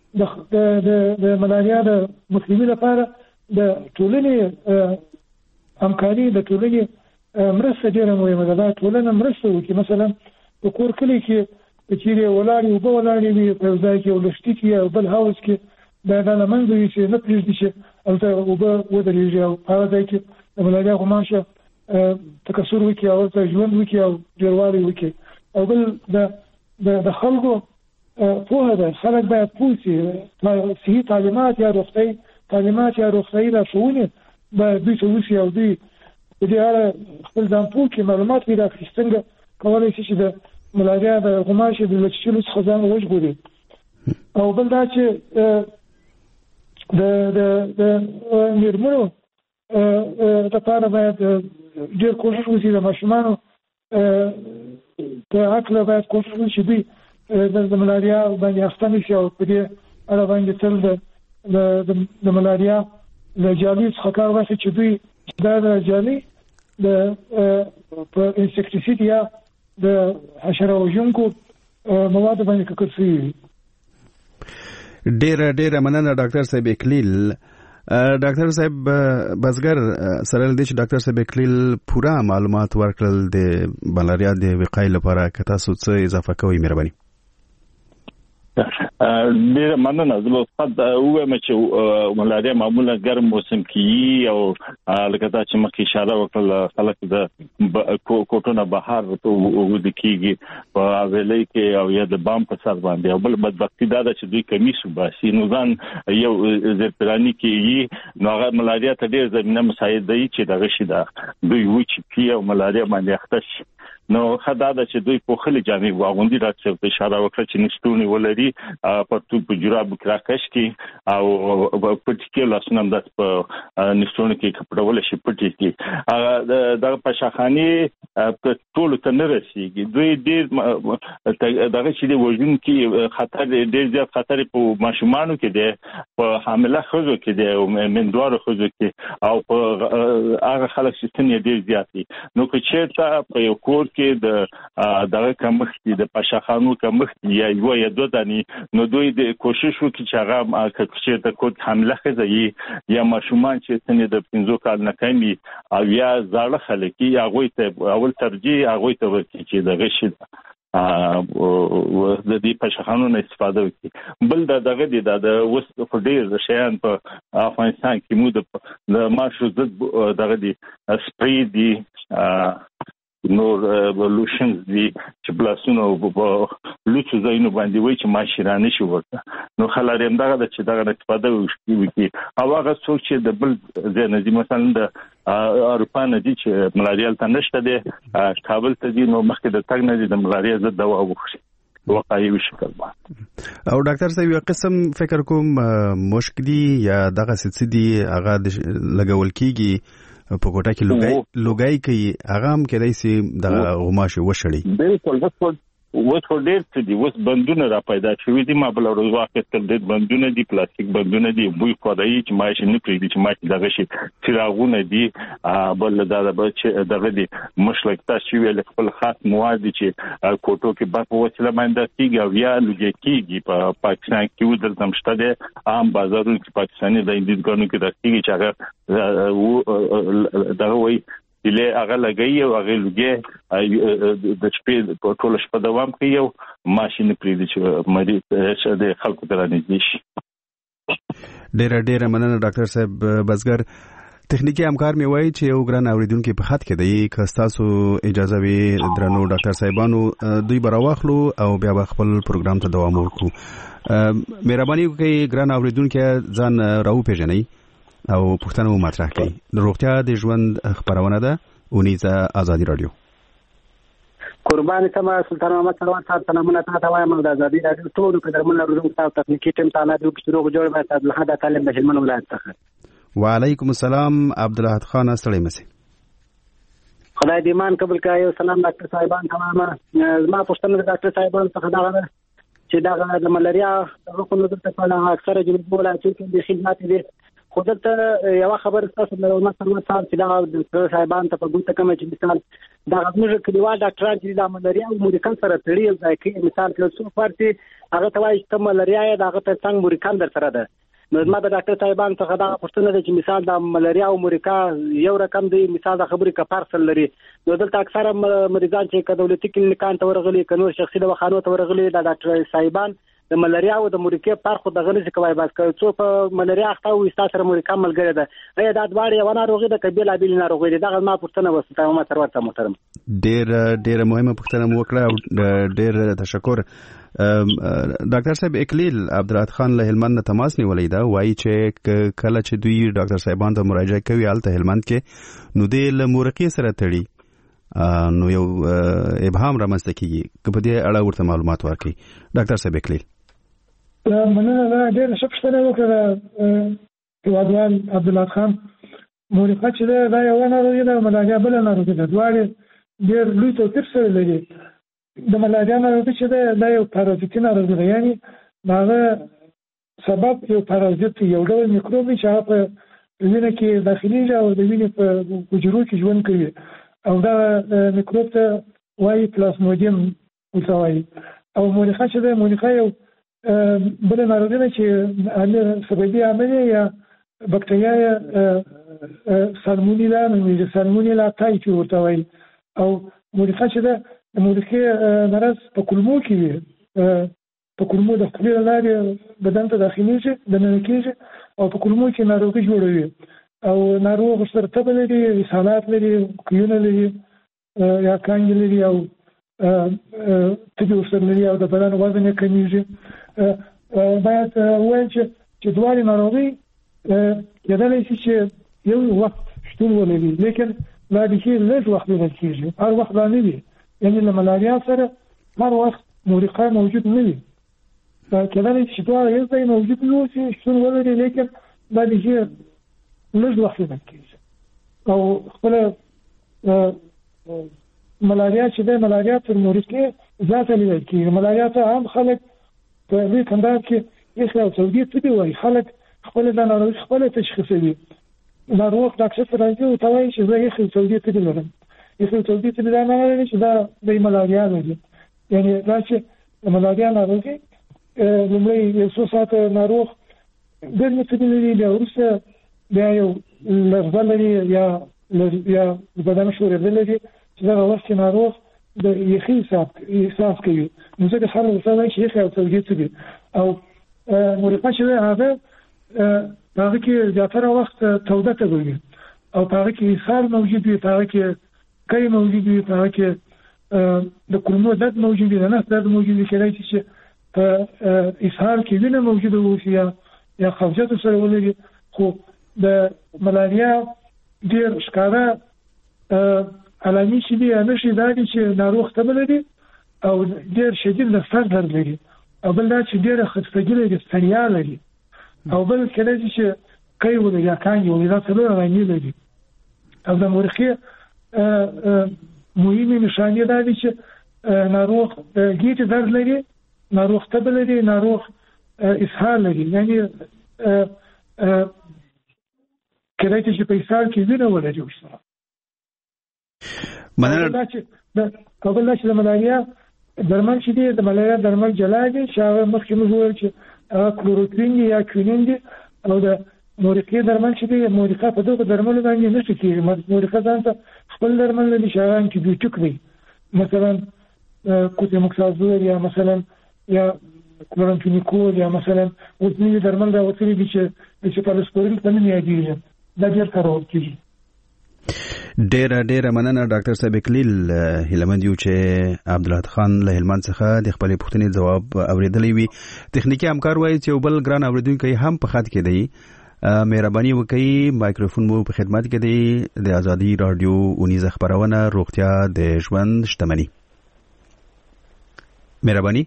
چې د ملاریا د مخنیوي لپاره د ټولنې همکاري د ټولنې مرسته ډېره مهمه ده. دا ټولنه مرسته وکړي مثلا په کور کلي کې چیرې ولاړې اوبه ولاړې وي په یو ځای کې یو لښتي کې او بل هاوس کې دا دا له منځه وي چې نه پرېږدي چې هلته اوبه ودرېږي او هغه ځای کې د ملاریا غوماشه تکثر وکړي او هلته ژوند وکړي او ډېروالی وکړي او بل د خلکو پوهه ده خلک باید پوه شي صحي تعلیمات یا روغتیایي تعلیمات یا روغتیایي لارښوونې باید دوی ته وشي او دوی په دې اړه خپل ځان پوه کړي معلومات پیدا کړي څنګه کولی شي چې د ملاریا د غوماشې د لچچلو څخه ځان وژغوري او بل دا چې د د د میرمنو لپاره باید ډېر کوشش وشي د ماشومانو په هکله باید کوشش وشي دوی د ملاریا باندې اخته نه شي او په دې اړه باندې تل د ملاریا د جالۍ څخه کار واخلي چې دوی دا د جالۍ د په انسکټیسید یا د حشره وژونکو موادو باندې ککړ شوي وي. ډېره ډېره مننه ډاکټر صاحب اکلیل. ډاکټر صاحب بزګر سره دې چې ډاکټر صاحب اکلیل پوره معلومات ورکړل د ملاریا د وقایې لپاره که تاسو څه اضافه کوئ مهرباني. ډېره مننه. زه به فقط ووایم چې ملاریا معمولا ګرم موسم کې او لکه دا چې مخکې اشاره وکړل خلک د کوټونه بهر ته وځي کېږي په اویلۍ کې او یا د بام په سر باندې او بل بدبختي دا ده چې دوی کمیس وباسي نو ځان یو زیرپراني کې نو هغه ملاریا ته ډېر زمینه مساعد دی چې دغه شي دا دوی وچې پي او ملاریا باندې اخته شي نو خدای دا چې دوی په خلک جامې واغوندي راځي په اشاره وکړه چې نشټونی ولري په تو په جراب کراکش کې او په ټکی لاسونه د نشټونی کې کپړول شي پټي کې دا په شاخاني په ټول ته نه رسیږي دوی ډېر دغه چې د وژن کې خطر ډېر زیات خطر په ماشومانو کې دی په حامله خزو کې دی او مندوار خزو کې او په هغه خلک چې څنګه ډېر زیات دي نو که چېرته په یو کور کې د دغه کمښت د پاشاخانو کمښت یا یو یا دوه دانې نو دوی د کوشش وکړي چې هغه چې د کور حامله خزه یا ماشومان چې څنګه د پنځو کال نه کمی او یا زاړه خلک یا هغه ته اول ترجیح هغه ته ورکړي چې دغه شي د دې پاشاخانو نه استفاده وکړي بل دغه دی د وست فډیر د شیان په افغانستان کې مو د ماشو ضد دغه دی سپری دی نور لوشنز دي چې بلاسونو په لوڅو ځایونو باندې وای چې ماشيرانه شي ورته نو خلاریم دغه چې دغه استفاده وکړي او هغه څوک چې د بل ځنه مثلا د اروپا نه دي چې ملاریا ته نشته دي کابل ته دي نو مخکې د تګ نه دي د ملاریا ضد دوا وخوري واقعي شکل باندې او ډاکټر صاحب یو قسم فکر کوم مشکلی یا دغه سدي هغه لګول کیږي په کوټه کې لوګای لوګای کوي هغه هم کېدای شي د غماشه وشړي بالکل بالکل وڅ ډېر څه دي وڅ بندونه را پیدا شوي دي ما بل ورځ واقع تل ډېر بندونه دي پلاستیک بندونه دي بوی خدای چې ما شي نه پریږدي چې ما دغه شي چراغونه دي بل دا دغه دي مشلکتا شي ول خپل خاص مواد دي چې کوټو کې په وسیله باندې کیږي او یا لږه کیږي په پاکستان کې ودل تمشته دي عام بازارونو کې پاکستاني د اندیزګانو کې راځي چې هغه دغه وایي له هغه لګي او هغه لګي د شپې په ټول شپه دوام کوي او ماشين پریږدي چې مریض د خلکو درانه دي شي ډېر ډېر مننه ډاکټر صاحب بزګر تخنیکی همکار می وایي چې یو ګران اوریدونکو په خط کې دی که تاسو اجازه وي درنو ډاکټر صاحبانو دوی براوخلو او بیا خپل پروګرام ته دوام ورکړو مهرباني وکړئ ګران اوریدونکو ځان راو پیژنئ او پښتنو مطرح کړي د روغتیا د ژوند خبرونه ده اونیزه ازادي رادیو قربان تما سلطان محمد صلوات صاحب سلامونه تاسو وایم د ازادي رادیو ټول قدرمن روزو تاسو تخنیکی ټیم تعالی دې شروع جوړ به تاسو له حدا تعلیم د هلمند ولایت څخه وعلیکم السلام عبدالله خان ستړي مسي خدای دې مان قبول کړي سلام ډاکټر صاحبان تمامه ما پښتنه ډاکټر صاحبان څخه دا چې دا د ملاریا د کومو د څه اکثره جوړ بوله چې د خدمات دي خودت یو خبر تاسو له مثلا صاحب چې دا د صاحبان ته په ګوته کوم چې مثال دا موږ کلیوال ډاکټران چې د ملاریا او مورکان سره تړي ځای کې مثال کې څو پارتي هغه ته وایي چې ملاریا دا هغه ته څنګه مورکان در سره ده نو ما د ډاکټر صاحبان څخه دا پوښتنه ده چې مثال د ملاریا او مورکا یو رقم دی مثال د خبرې کا پارسل لري نو دلته اکثره مریضان چې د دولتي کلینیکان ته ورغلي کنور شخصي دواخانو ته ورغلي د ډاکټر صاحبان د ملاریا او د مورکې فرق د غنځ کوي بس څو په ملاریا اخته او استاسره مورکا ملګری ده ایا دا دواړه یو ناروغي ده کبیله بیل ناروغي ده دا ما پوښتنه وسته ما تر ورته محترم ډېر ډېر مهمه پوښتنه وکړه او ډېر تشکر ډاکټر صاحب اکلیل عبدالرحمن خان له هلمند تماس نیولې ده وایي چې کله چې دوی ډاکټر صاحبان ته مراجعه کوي الته هلمند کې نو د مورکې سره تړي نو یو ابهام رامنځته کیږي که په دې اړه ورته معلومات ورکړي ډاکټر صاحب اکلیل مننه دا ډېر ښه پوښتنه وکړه هیوادوال عبدالله خان مورکه چې دا یو ناروغي ده ملاریا بله ناروغي ده دواړې ډېر لوی توپیر سره لري د ملاریا ناروغي چې ده دا یو پارازیتي ناروغي ده یعنې د هغه سبب یو پارازیت یو ډول میکروب چې هغه په وینه کې داخليږي او د وینې په حجرو کې ژوند کوي او دا میکروب ته وایي پلازمودیم ورته وایي او مورکه چې ده مورکه یو بل ناروغي ده چې سببي عامل یا بکټریا سالمونیلا نومیږي سالمونیلا تایفي ورته وایي او مورکه چې ده د مورکې مرض په کولمو کې وي په کولمو د خولې له لارې بدن ته داخليږي دننه کېږي او په کولمو کې ناروغي جوړوي او ناروغ سره تبه لري اسهالات لري کیونه لري یا کانګې لري او تبه ورسره لري او د بدن وزن یې کمیږي باید ووایم چې چې دواړې ناروغۍ کېدلی شي چې یو وخت شتون ولري لیکن لا بیخي لږ وخت لیدل کېږي هر وخت دا نه وي یعنی له ملاریا سره هر وخت مورقه موجود نه وي کله چې دا یو ځای موجود نه وي شتون ولري لیکن دا د شي لږ وخت کېږي او خپل ملاریا چې د ملاریا تر مورقه ذاته لیدل کېږي ملاریا ته عام خلک په دې کندهار کې یې او سعودي ته وایي خلک خپل د ناروغي خپل تشخیصوي ناروغ ډاکټر سره راځي او ته وایي چې زه یې سعودي ته لرم یې سعودي ته دا نه لري چې دا د ملاریا دی یعنی دا چې ملاریا ناروغي لومړی یو څو ساعته ناروغ ګرمه ته لري بیا وروسته بیا یو لږ لري یا یا بدن شوره لري چې دا وخت ناروغ د یخي حساب احساس کوي نو ځکه خلک څنګه چې یخي او سعودي ته او مورقه چې هغه هغه کې زیاتره وخت توده ته وي او هغه کې اسهال موجود وي هغه کې کای موجود وي هغه کې د کولمو درد موجود وي نه درد موجود وي کله چې په اسهال کې وینه موجوده وي یا یا خوځښت سره ولري خو د ملاریا ډیر ښکاره علامې چې دي نه شي دا چې ناروغ ته بلدي او ډیر شدید د سر درد لري او بل دا چې ډیر خستګي لري ستړیا لري او بل کله چې کوي ولې یا کانګي ولې دا څلور رنګ لري او د مورخي مهمه نشانه دا دي چې ناروغ ګیټ درد لري ناروغ ته بلدي ناروغ اسهال لري یعنی کله چې په اسهال کې وینه ولري وسره مننه چې د قبل چې د ملاریا درمل چې دی د ملاریا درمل جلا دي چې هغه مخکې موږ ویل چې کلوروکوین یا کوینین دي او د مورقه درمل چې دی مورقه په دغه درمل باندې نشي کېږي مورقه ځان ته خپل درمل لري چې هغه انټي بیوټیک دی مثلا کوتیموکسازول یا مثلا یا کلورامفینیکول یا مثلا اوسنی درمل دا وڅري دي چې چې پالسپورین په نوم یادېږي دا ډېر کارول کېږي ډیره ډیره مننه ډاکټر صاحب اکلیل هلمند یو چې عبدالله خان له هلمند څخه د خپل پوښتنې جواب اوریدلی وي تخنیکی همکار وایي چې بل ګران اوریدونکو هم په خط کې دی مهرباني وکړئ مایکروفون مو په خدمت کې دی د ازادي رادیو اونیزه خبرونه روغتیا د ژوند شتمني مهرباني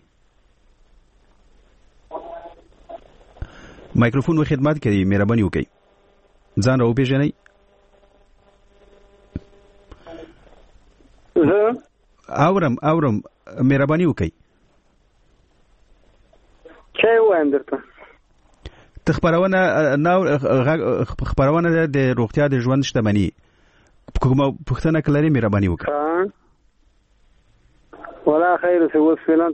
مایکروفون مو خدمت کې دی مهرباني وکړئ ځان راو پیژنئ زه اورم اورم مهرباني وکړئ چای وایم درته تخبرونه نو خبرونه د روغتیا د ژوند شتمني کومه پوښتنه کولای مهرباني وکړئ ولا خیر څه وس فلان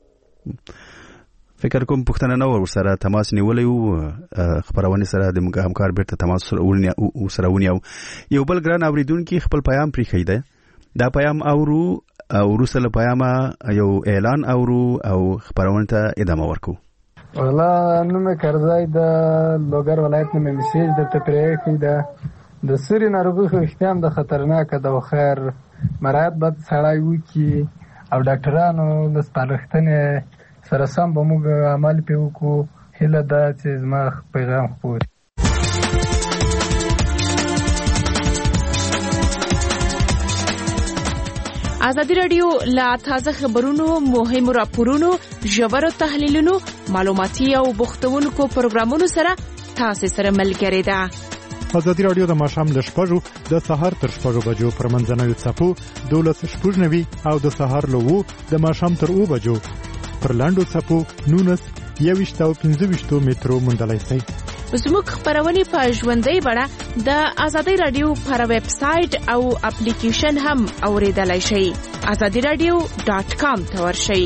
فکر کوم پښتنه نو ور سره تماس نیولې او خبرونه سره د موږ همکار بیرته تماس سره ونیو یو بل ګران اوریدونکو خپل پیغام پرې خیده دا پیغام اورو او رسل پیغام یو اعلان اورو او خبرونه ته ادامه ورکو والله نو مې کرځای د لوګر ولایت نه میسیج د تپریه کې د د سری ناروغي خو احتمال د خطرناک د خیر مراد بد سړی وو کی او ډاکټرانو د سپارښتنې سره سم به موږ عمل په وکړو هله دا چې زما پیغام خپور ازادي رادیو لا تازه خبرونو مهمو راپورونو ژورو تحلیلونو معلوماتي او بوختونکو پروګرامونو سره تاسو سره ملګری ده ازادي رادیو د ماشام د شپږو د سهار تر شپږو بجو پر منځنوي څپو دولس شپږنوي او د سهار لوو د ماشام تر او بجو پر لاندو څپو نونس یويشت او پنځه مترو مندلای سي زموږ خبرونه په ژوندۍ بڼه د ازادي رادیو پر ویب سټ او اپلیکیشن هم اوریدلای شئ azadi radio dot com ته ورشئ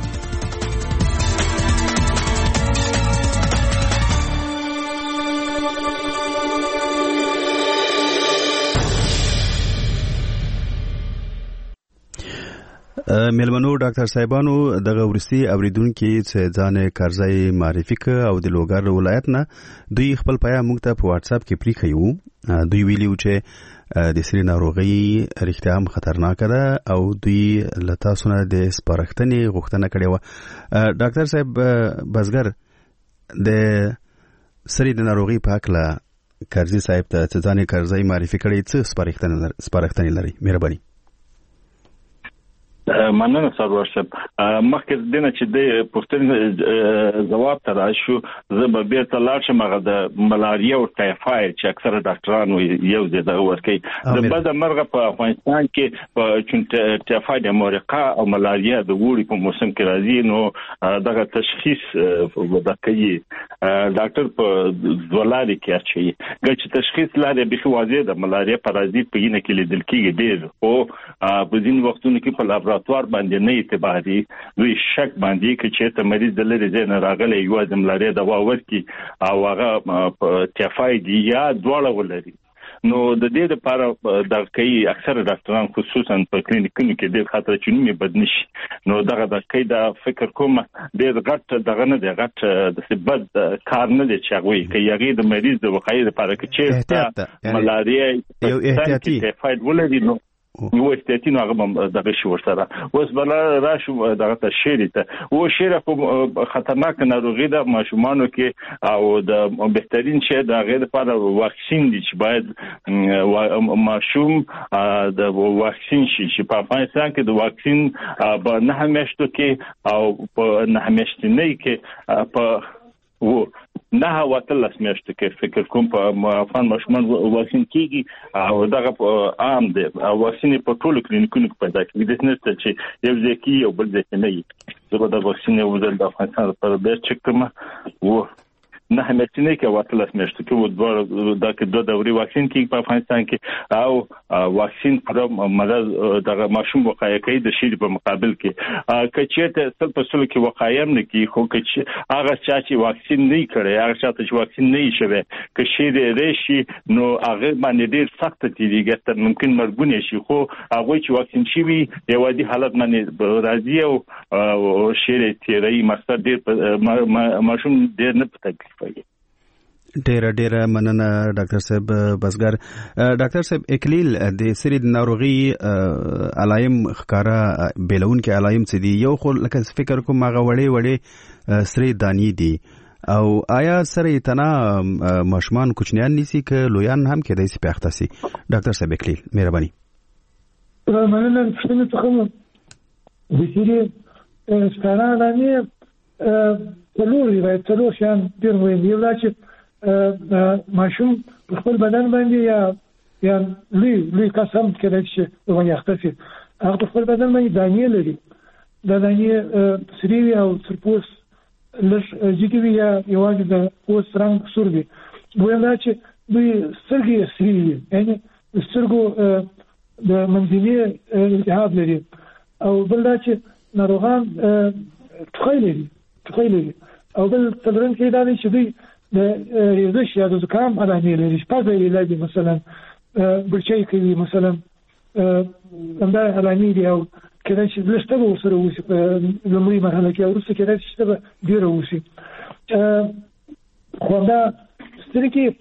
ملمنو ډاکټر صاحبانو دغه ورستی اوریدونکو چې ځان کارځای معرفي ک او د لوګر ولایت نه دوی خپل پیغام موږ ته په واتس اپ کې پریخیو دوی ویلیو چې د سری ناروغي رښتیا هم خطرناک ده او دوی لته سونه د سپارښتنې غوښتنه کړې و ډاکټر صاحب بزګر د سری د ناروغي په اړه کارځي صاحب ته ځان کارځای معرفي کړی څه سپارښتنه سپارښتنه لري مهرباني مننه سرور صاحب. مخکې دنه چې د پوښتنې جواب تر شو زه به بیرته لاړ شم هغه د ملاریا او ټایفاید چې اکثره ډاکټران یو ځای دغه ورکوي. د بده مرغه په افغانستان کې په چون ټایفاید امریکا او ملاریا د وړي په موسم کې راځي نو دغه تشخیص ودکوي ډاکټر په دولاري کې اچي ګل تشخیص لاره به واضح د ملاریا پارازیت په ینه کې لیدل کېږي ډېر او په ځین وختونو کې په لابراتوار باندې نه اعتباري دوی شک باندې کې چې ته مریض د لری ځای نه راغلی یو د ملاریا دوا ورکي او هغه ټایفاید یا دواړه ولري. نو د دې لپاره د کوي اکثر ډاکټران خصوصا په کلینیکونو کې ډېر خطر چونی بد نشي. نو دغه د کوي د فکر کوم ډېر غټ دغه نه دی غټ د سبب کار نه دی چې هغه کوي هغه د مریض د وقایې لپاره کې چې ملاریا یو احتیاطي ټایفاید ولري نو یو احتیاطي نو هغه دغه شو سره اوس بل راشو دغه تشریح ته او شیره په خطرناک ناروغي د ماشومانو کې او د بهترین شی د غیر لپاره واکسین دي چې باید ماشوم د واکسین شي چې په افغانستان کې د واکسین په نه میاشتو کې او په نه میاشتې نه کې په و نه واتل اسمیاشت کې فکر کوم په افغان ماشومان واکسین کیږي او دغه عام دي او واکسین په ټولو کلینیکونو کې پیدا کیږي د نسته چې یو ځکه یو بل ځکه نه وي. زه د واکسین یو ځل د افغانستان لپاره به چک کوم و نه همېتنه کې واتل اسمیاشت کې و دوه د دوه دوري واکسین کې په افغانستان کې او واکسین پر مرض دغه ماشوم وقایع کوي د شې په مقابل کې کچېته څل په څل کې وقایع نه کی خو کچ هغه چې واکسین نه کړي هغه چې واکسین نه شوي کشي د ریشي نو هغه باندې ډیر سخت تیریږي تر ممکن مرګونه شي خو هغه چې واکسین شي وي یو دي حالت باندې راځي او شې تیری مستر ډیر ماشوم ډیر نه پټ ډیر ډیر مننه ډاکټر صاحب بسګر. ډاکټر صاحب اکلیل د سری د ناروغي علایم خکارا بیلون کې علایم څه دي یو خو لکه فکر کوم هغه وړي وړي سری دانی دي او آیا سره تنا ماشومان کوچنیان نیسی که لویان هم کې دایسي پخته سي. ډاکټر صاحب اکلیل مهرباني. مننه څنګه تخم د سری ستاره لانی تلوري راځي تلور شان ډیر مهم دی چې ماشوم خپل بدن باندې یا یا لوی لوی قسم کېدای شي ونه اختفي هغه خپل بدن باندې دانې لري د دانې سری او سرپوس لږ جګوي یا یوازې د پوس رنګ سور وي وایي چې دوی سترګې سری یعنی سترګو د منځني التهاب لري او بل دا چې ناروغان ټوخی لري ټوخی لري او بل څلورم کې دا چې دوی د ریزش یا د زکام علامې لري شپږ علاج مثلا برچای کوي مثلا همدا علامې دي او کله چې لسته به سره وسی په لومړی مرحله کې ورسره کله چې به ډیر وسی خو دا سترګې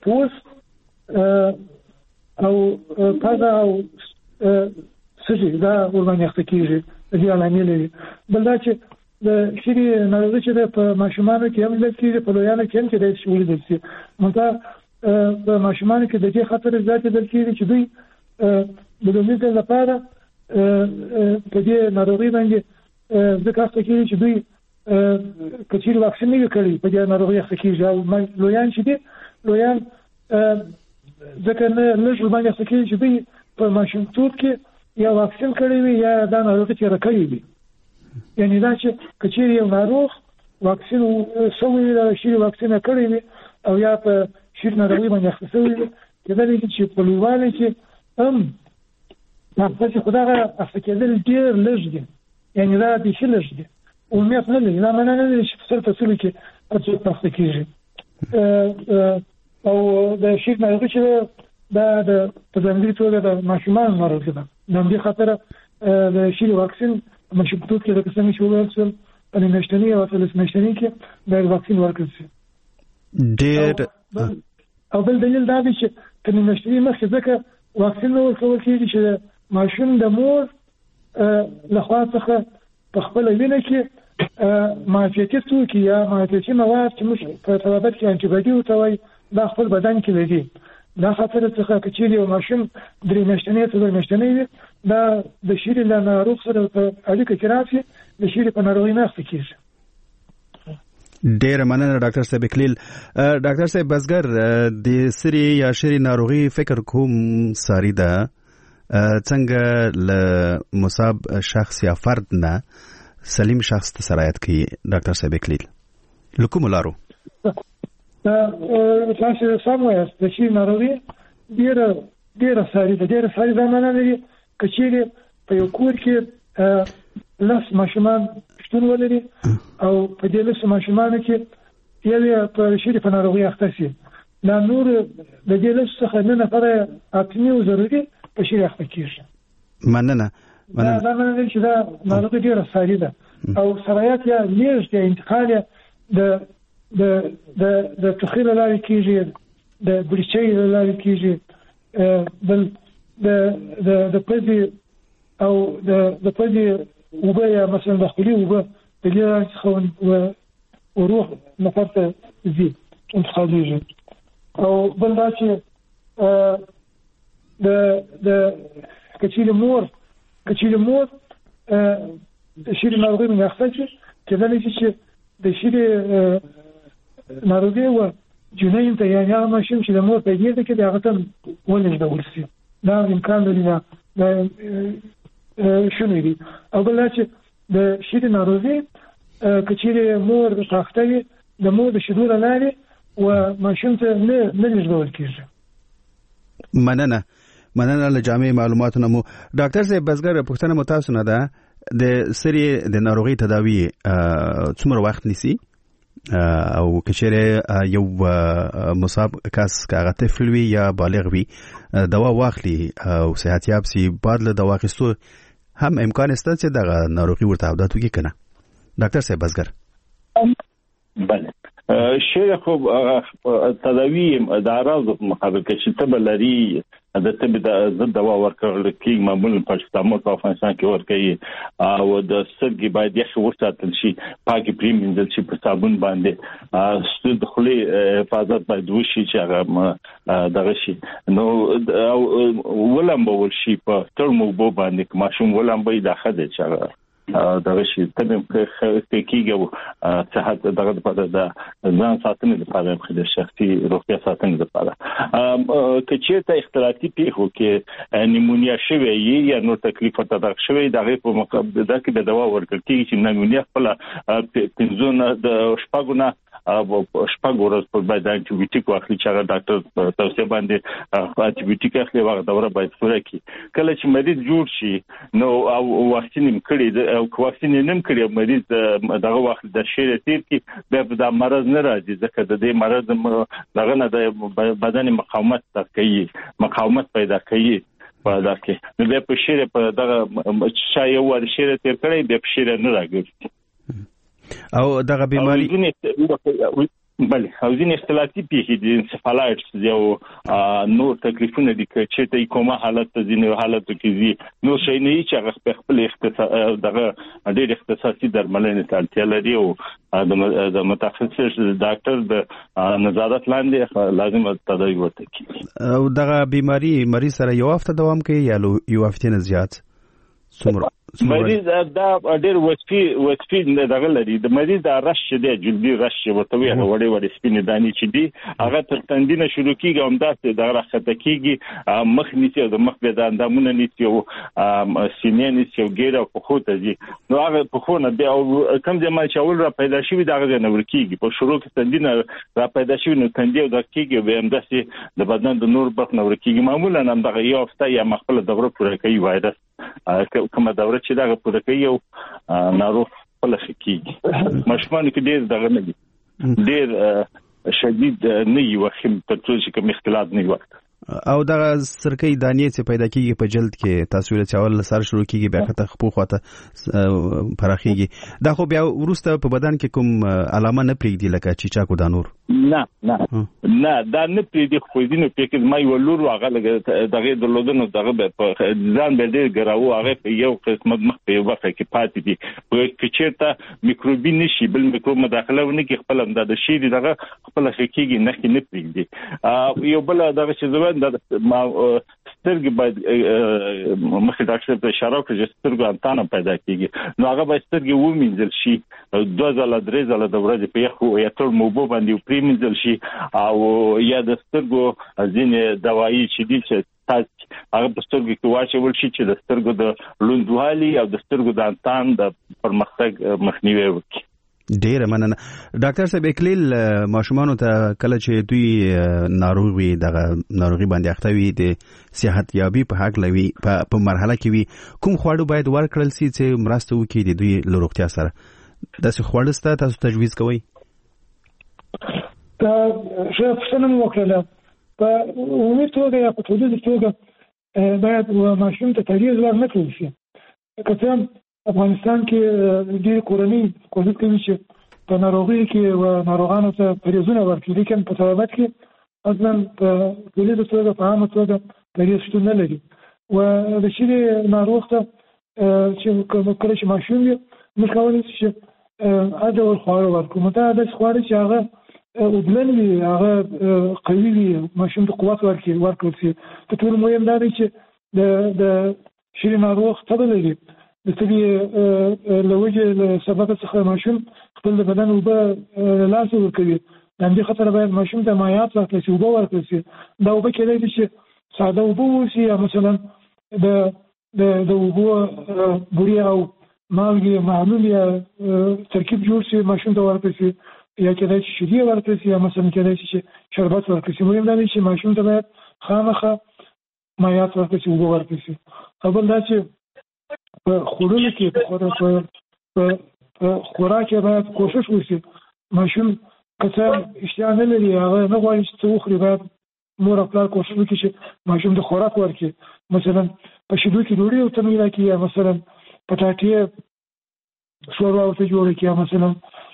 پوس او پزه او سږي دا ورمنه اخته د علامې لري بل دا چې د شری ناروغي چې په ماشومانو کې هم لکه په لویانو کې هم کې د شولې د سي مګر په ماشومانو کې د دې خطر زیات دل کېږي چې دوی د لومړي لپاره په دې ناروغي باندې ځکه چې چې دوی کچیر واکسین نه کړي په دې ناروغي ښکېږي او لویان چې دي لویان ځکه نه لږ باندې ښکېږي چې دوی په ماشومتوب کې یا واکسین کړي وي یا دا ناروغي چې راکړي وي یعنی دا چې کچیر یو ناروغ واکسین سوي دا شي واکسین کړی وي او یا په شیر ناروغي باندې اخته وي کله چې په لویوالي کې هم هغه چې خدای اخته کېدل ډیر لږ دي یعنی دا د شي لږ دي او مې نه لري دا معنی نه لري چې څه څه کې اته اخته کېږي او د شیر ناروغي چې دا د تدنګي توګه د ماشومان ناروغي ده نو دې خاطر د شیر واکسین مشبوط کې د قسمي شوول سل په نشټنی او په نشټنی کې د واکسین ورکړل شي ډېر او بل دلیل دا دی چې په نشټنی مخکې ځکه واکسین ورکول کېږي چې ماشوم د مور له خوا څخه په خپل وینه کې معافیتي توکي یا معافیتي مواد چې موږ په طبابت کې انټي باډي وتوي دا خپل بدن کې لري دا خاطر څخه کچې یو ماشوم درې میاشتنې ته درې میاشتنې دا د شری له ناروغ سره په اړیکه کې راځي د شری په ناروغي نه اخته کیږي. ډیر مننه ډاکټر صاحب اکلیل. ډاکټر صاحب بزګر د سری یا شری ناروغي فکر کوم ساری ده څنګه له مصاب شخص یا فرد نه سلیم شخص ته سرایت کوي ډاکټر صاحب اکلیل لکوم لارو دا تاسو سم وایاست د شری ناروغي ډیره ډیره ساری ده ډیره ساری ده معنی لري کچېره په یو کور کې لاس ماشومان شتون ولري او په دې لاس ماشومان کې یو په شری په ناروغي اخته شي دا نور د دې لاس څخه نه نفره اټنی او ضروري په شری اخته کیږي. مننه مننه دا معنی لري چې دا ناروغي ډیره ساری ده او سرایت یا لیږ د انتقال د د د د تخیل لاري کیږي د بریچې لاري کیږي بل د د د پدې او د د پدې وبیا مثلا داخلي وبا د لاري خون او روح نفرت زي انتقالي او بل دا چې د د کچېل مور کچېل مور د شری ناروغي نه اخته چې دا نه چې د شری ناروغي و جنین ته یعنی هغه ماشوم چې د مور په دې کې د هغه ته ولې ډول شي دا امکان لري دا شنو دي او بل چې د شری ناروغي کچېره مور تاخته د مور د شدور لاري و ماشوم ته نه نه ډول کیږي. مننه مننه له جامع معلوماتونو مو ډاکټر صاحب بزګر پښتنه متاسو نه ده د سری د ناروغي تداوی څومره وخت نیسي او کچېره یو مصاب کس کاغه طفل وي یا بالغ وي دوا واخلي او صحت یاب سي بعد له دوا اخیستو هم امکان شته چې دغه ناروغي ورته عادت وکړي کنه ډاکټر صاحب بزګر. بله شی خو تداوی د اعراض مقابل کې چې تبه لري د تبه د دوا ورکړل کېږي معمولا پاراسټامول په افغانستان کې ورکوي او د سرګي باید یې وساتل شي پاکي پریمینځل شي په صابون باندې ستود خلی حفاظت باید وشي چې هغه دغه شي نو ولمبول شي په ترمو بو باندې ماشوم ولمبي داخله دي چې هغه دغه شي تبه کېږي صحت دغه په د ځان ساتنې لپاره د شخصي روغتیا ساتنې لپاره کچې ته اختلافي پیښو کې نیمونیا شوی یا نو تکلیف ته دغه شوی دغه په مقابل د کې د دوا ورکړل کېږي چې نیمونیا خپل پنځونه د شپږونه او شپږ ورځې په باید انټي بیوټیک واخلي چې هغه ډاکټر توصیه باندې انټي بیوټیک اخلي هغه دوره باید پوره کړي. کله چې مریض جوړ شي نو او واکسین هم کړي او واکسین نیم کړی مریض دغه وخت د شری تیر کې د مرض نه راځي ځکه د دې مرض دغه نه د بدن مقاومت کوي مقاومت پیدا کوي په دا کې نو د شری په دغه شای ور شری تیر کړی د شری نه راګرځي او دغه بیماری بله او ځینې اختلافي پیښې دي انسفالایټس یو نور تکلیفونه دي چې ته کومه حالت ته ځینې حالت کې دي نو شي نه چې هغه خپل اختصاص دغه ډېر اختصاصي درملنې ته اړتیا لري او د متخصص ډاکټر د نظارت لاندې لازم تداوی ورته کیږي. او دغه بیماری مریض سره یو هفته دوام کوي یا یو هفته نه زیات څومره مریض دا ډېر وسپی وسپی دغه لري د مریض د رش دی جلدی رش ورته وي هغه وړي وړي سپینې دانی چې دی هغه تر تندینه شروع کیږي هم داسې د راخته کیږي مخ نیسي د مخ به د اندامونه نیسي او سینې نیسي او ګیره په خو ته دي نو هغه په خو نه بیا کم ځای چې اول را پیدا شوی دغه نه ورکیږي په شروع کې تندینه را پیدا شوی نو تندې او د کیږي به هم داسې د بدن د نور برخ نه ورکیږي معمولا هم دغه یو هفته یا مخبل دوره پوره کوي وایرس کومه دوره چې دغه پوره کوي او ناروغ خپل کیږي مشمن کې ډېر دغه نه دي ډېر شدید نه یو خیم تر څو چې کوم اختلاط نه وي او دغه سرکې دانې چې پیدا کیږي په جلد کې تاسو له چاول سر شروع کیږي بیا خطه خپو خواته پراخیږي دا خو بیا ورسته په بدن کې کوم علامه نه پریږدي لکه چیچاکو دا نور نه نه نه دا نه پریږدي خو دې په کې ما یو لور واغله دغه د لودنو دغه په ځان به دې ګراو هغه یو قسمت مخ په وخت کې پاتې دي په چیرته میکروبي نشي بل میکروب مداخله ونه کې خپل هم د شي دغه خپل حقيقي نه کې نه پریږدي یو بل دغه چې دوه د سترګې باید مخکې ډاکټر په اشاره وکړه چې سترګو انتانه پیدا کیږي نو هغه باید سترګې ومینځل شي دوه ځله درې ځله د ورځې په یخو یا تر موبو باندې پریمینځل شي او یا د سترګو ځینې دوايي چې دي چې تاسو هغه په سترګو کې واچول شي چې د سترګو د لوندوالي او د سترګو د انتان د پرمختګ مخنیوي وکړي. ډیره مننه ډاکټر صاحب اکلیل ماشومان ته کله چې دوی ناروغ وي دغه ناروغي باندې اخته وي د صحت یابي په حق لوي په مرحله کې وي کوم خواړه باید ورکړل شي چې مرسته وکړي د دوی لروغتیا سره داسې خواړه ست تاسو تجویز کوئ؟ دا څه څه نو وکړه په عمومي توګه یا په ټولنیزه توګه باید ماشوم ته تجویز ورنکړل شي. که افغانستان کې د کورنۍ کوشش کوي چې په ناروغي کې و ناروغانو ته پریزونه ورکړي لیکن په طبابت کې اصلا په ټولنیزه توګه په عامه توګه پریز شتون نه لري و د شي ناروغ ته چې کله چې ماشوم وي موږ کولی شو اته ور خواړه ورکړو مته د خواړه چې هغه وبلن وي هغه قوي وي ماشوم ته قوت ورکړي ورکړي چې په ټول مهم دا دی چې د د شي ناروغ ته لري د سړي لوجه له سبب څخه ماشوم خپل د بدن وبه لاس ورکوي د دې خاطر باید ماشوم ته مایعات ورکړي چې وبه ورکړي دا وبه کېدای شي ساده وبه وشي یا مثلا د د د وبو بوري او مالګي معلول یا ترکیب جوړ شي ماشوم ته ورکړي یا کېدای شي شیدې ورکړي یا مثلا کېدای شي شربت ورکړي مهم دا دی چې ماشوم ته باید خامخا مایعات ورکړي وبه ورکړي اول دا چې په خوړلو کې په خوراک کې باید کوشش وشي ماشوم که اشتها نه لري هغه نه غواړي چې څه وخوري باید مور او پلار کوشش وکړي چې ماشوم د خوراک ورکړي مثلا په شیدو کې ډوډۍ ورته میله کړي یا مثلا پټاټې شوروا ورته جوړه کړي یا مثلا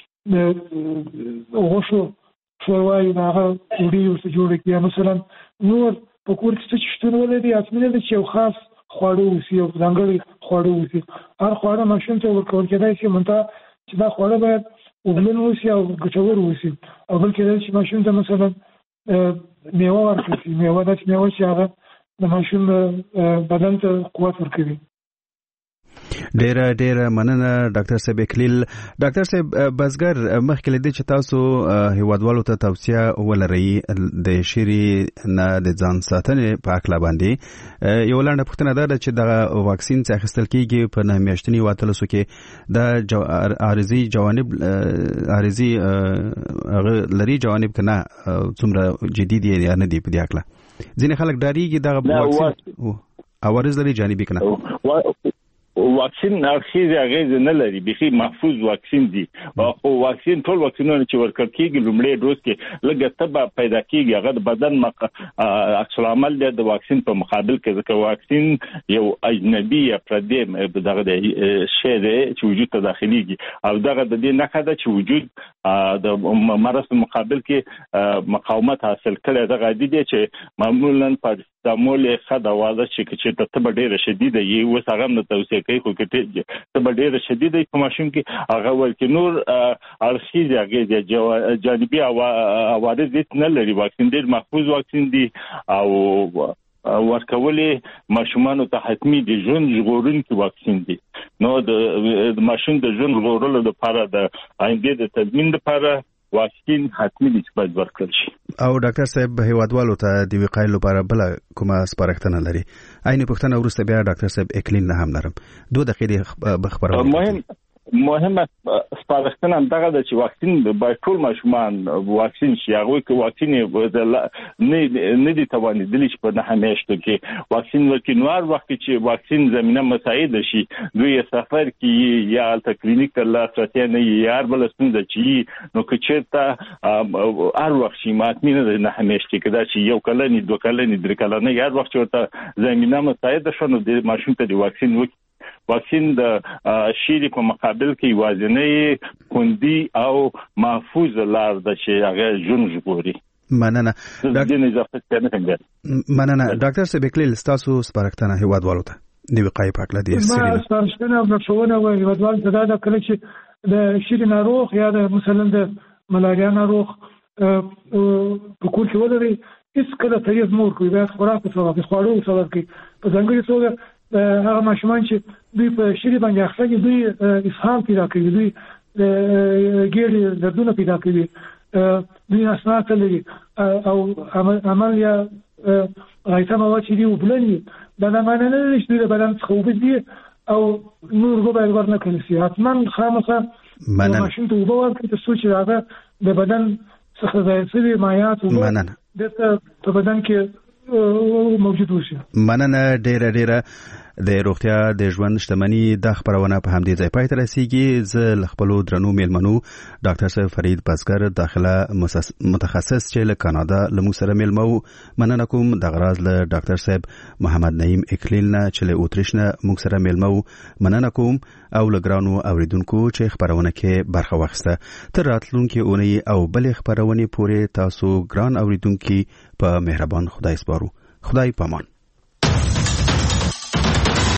د غوښو شوروا یې د هغه ډوډۍ ورته جوړه کړي یا مثلا نور په کور کې څه چې شتون ولري اصلي ده چې یو خاص خواړه وسی او ځانګړي خواړه وسی هر خواړه ماشوم ته ورکول کېدای شي مونږ چې دا خواړه باید وګلن وسی او ګټور وسی او بل کېدای شي ماشوم ته مثلا میوه ورکړي میوه د میوه چې هغه د ماشوم بدن ته قوت ورکوي. ډیر ډیر مننه ډاکټر صاحب اکلیل. ډاکټر صاحب بزګر مخکې لدی چې تاسو هیوادوالو ته توصیه ولرئ د شری نه د ځان ساتنې په اړه باندې یو لاندې پوښتنه ده چې د واکسین څخه اخیستل کیږي په نه میاشتنی واتلسو کې د عارضی جوانب عارضی لري جوانب کنه څومره جدي دي یا نه دي په دې اړه ځینې خلک ډاریږي د واکسین او عارض لري جانبي کنه واکسین اخیری اغیز نه لري بخي محفوظ واکسین دي او واکسین ټول واکسینونه چې ورکړ کیږي لومړی ډوز کې لږه تبه پیدا کیږي هغه د بدن عکس العمل دی د واکسین په مقابل کې ځکه واکسین یو اجنبي یا پردي دغه شی دی چې وجود ته داخليږي او دغه د دې نه کده چې وجود د مرض مقابل کې مقاومت حاصل کړي دغه دي چې معمولا پاراسټامول خدا واده چې چې تبه ډیره شدیده وي وسغه نه توصیه کوي خو کې تبه ډیره شدیده په ماشوم کې هغه ولکه نور ارخیز هغه جانبي عوارض نه لري واکسین ډیر محفوظ واکسین دي او ورکولې ماشومان ته حتمی دي ژوند ژغورونکي واکسین دي نو د ماشوم د ژوند ژغورلو لپاره د آینده د تضمین لپاره واکسین حتمی دي چې باید ورکړل شي. او ډاکټر صاحب هیوادوالو ته د وقایې لپاره بل کومه سپارښتنه لري؟ عین پوښتنه ورسته بیا ډاکټر صاحب اکلیل نه هم لرم دوه دقیقې خبرونه مهم مهمه سپارښتنه دغه د چې واکسین باید ټول ماشومان واکسین شي هغه کې واکسین نه نه دي توانیدلی چې په نه میاشتو کې واکسین ورکړي نو هر وخت چې واکسین زمينه مساعد شي دوی سفر کې یا الته کلینیک لا ستیا نه یار بل ستنده چې نو که چیرته هر وخت شي ماتمنه نه میاشتې کې دا چې یو کلنی دوه کلنی درې کلنی هر وخت ورته زمينه مساعد شونه د ماشوم ته د واکسین وکړي واکسین د شيری په مقابل کې وازنې خوندي او محفوظ لار د شي هغه جون ژغوري. مننه ډاکټر مننه ډاکټر صاحب اکلیل تاسو سپارښتنه هیوادوالو ته د وقایې په اړه دي ما سپارښتنه او نشونه وایي هیوادوالو ته دا کله چې د شيری ناروغ یا د مثلا د ملاریا ناروغ په کور کې ولري هیڅ کله تریز مور کوي باید خوراک په سبب خوړو سبب کې په ځانګړي توګه هغه ماشومان چې دوی په شری باندې اخته دي دوی اسهال پیدا کوي دوی ګیري دردونه پیدا کوي دوی اسناد لري او عمل یا غایته مواد چې دی وبلني دا نه معنی نه لري چې د بدن څخه وبدي او نور به باید ورنه کړي حتما خامخا ماشین ته وبو ورکړي چې څو چې هغه د بدن څخه ځای مایات او د په بدن کې موجود وشي. مننه ډیره ډیره د روغتیا د ژوند شتمنۍ د خبرونه په همدې ځای پای ته رسیږي. زه له خپلو درنو میلمنو ډاکټر صاحب فرید بزګر داخله متخصص چې له کاناډا له موږ سره میلمو مننه کوم. د غراز له ډاکټر صاحب محمد نعیم اکلیل نه چې له اوتریش نه موږ سره میلمو مننه کوم او له ګرانو اوریدونکو چې خبرونه کې برخه واخیسته. تر راتلونکي اونۍ او بلې خبرونه پورې تاسو ګران اوریدونکو په مهربان خدای سپارو. خدای پامان.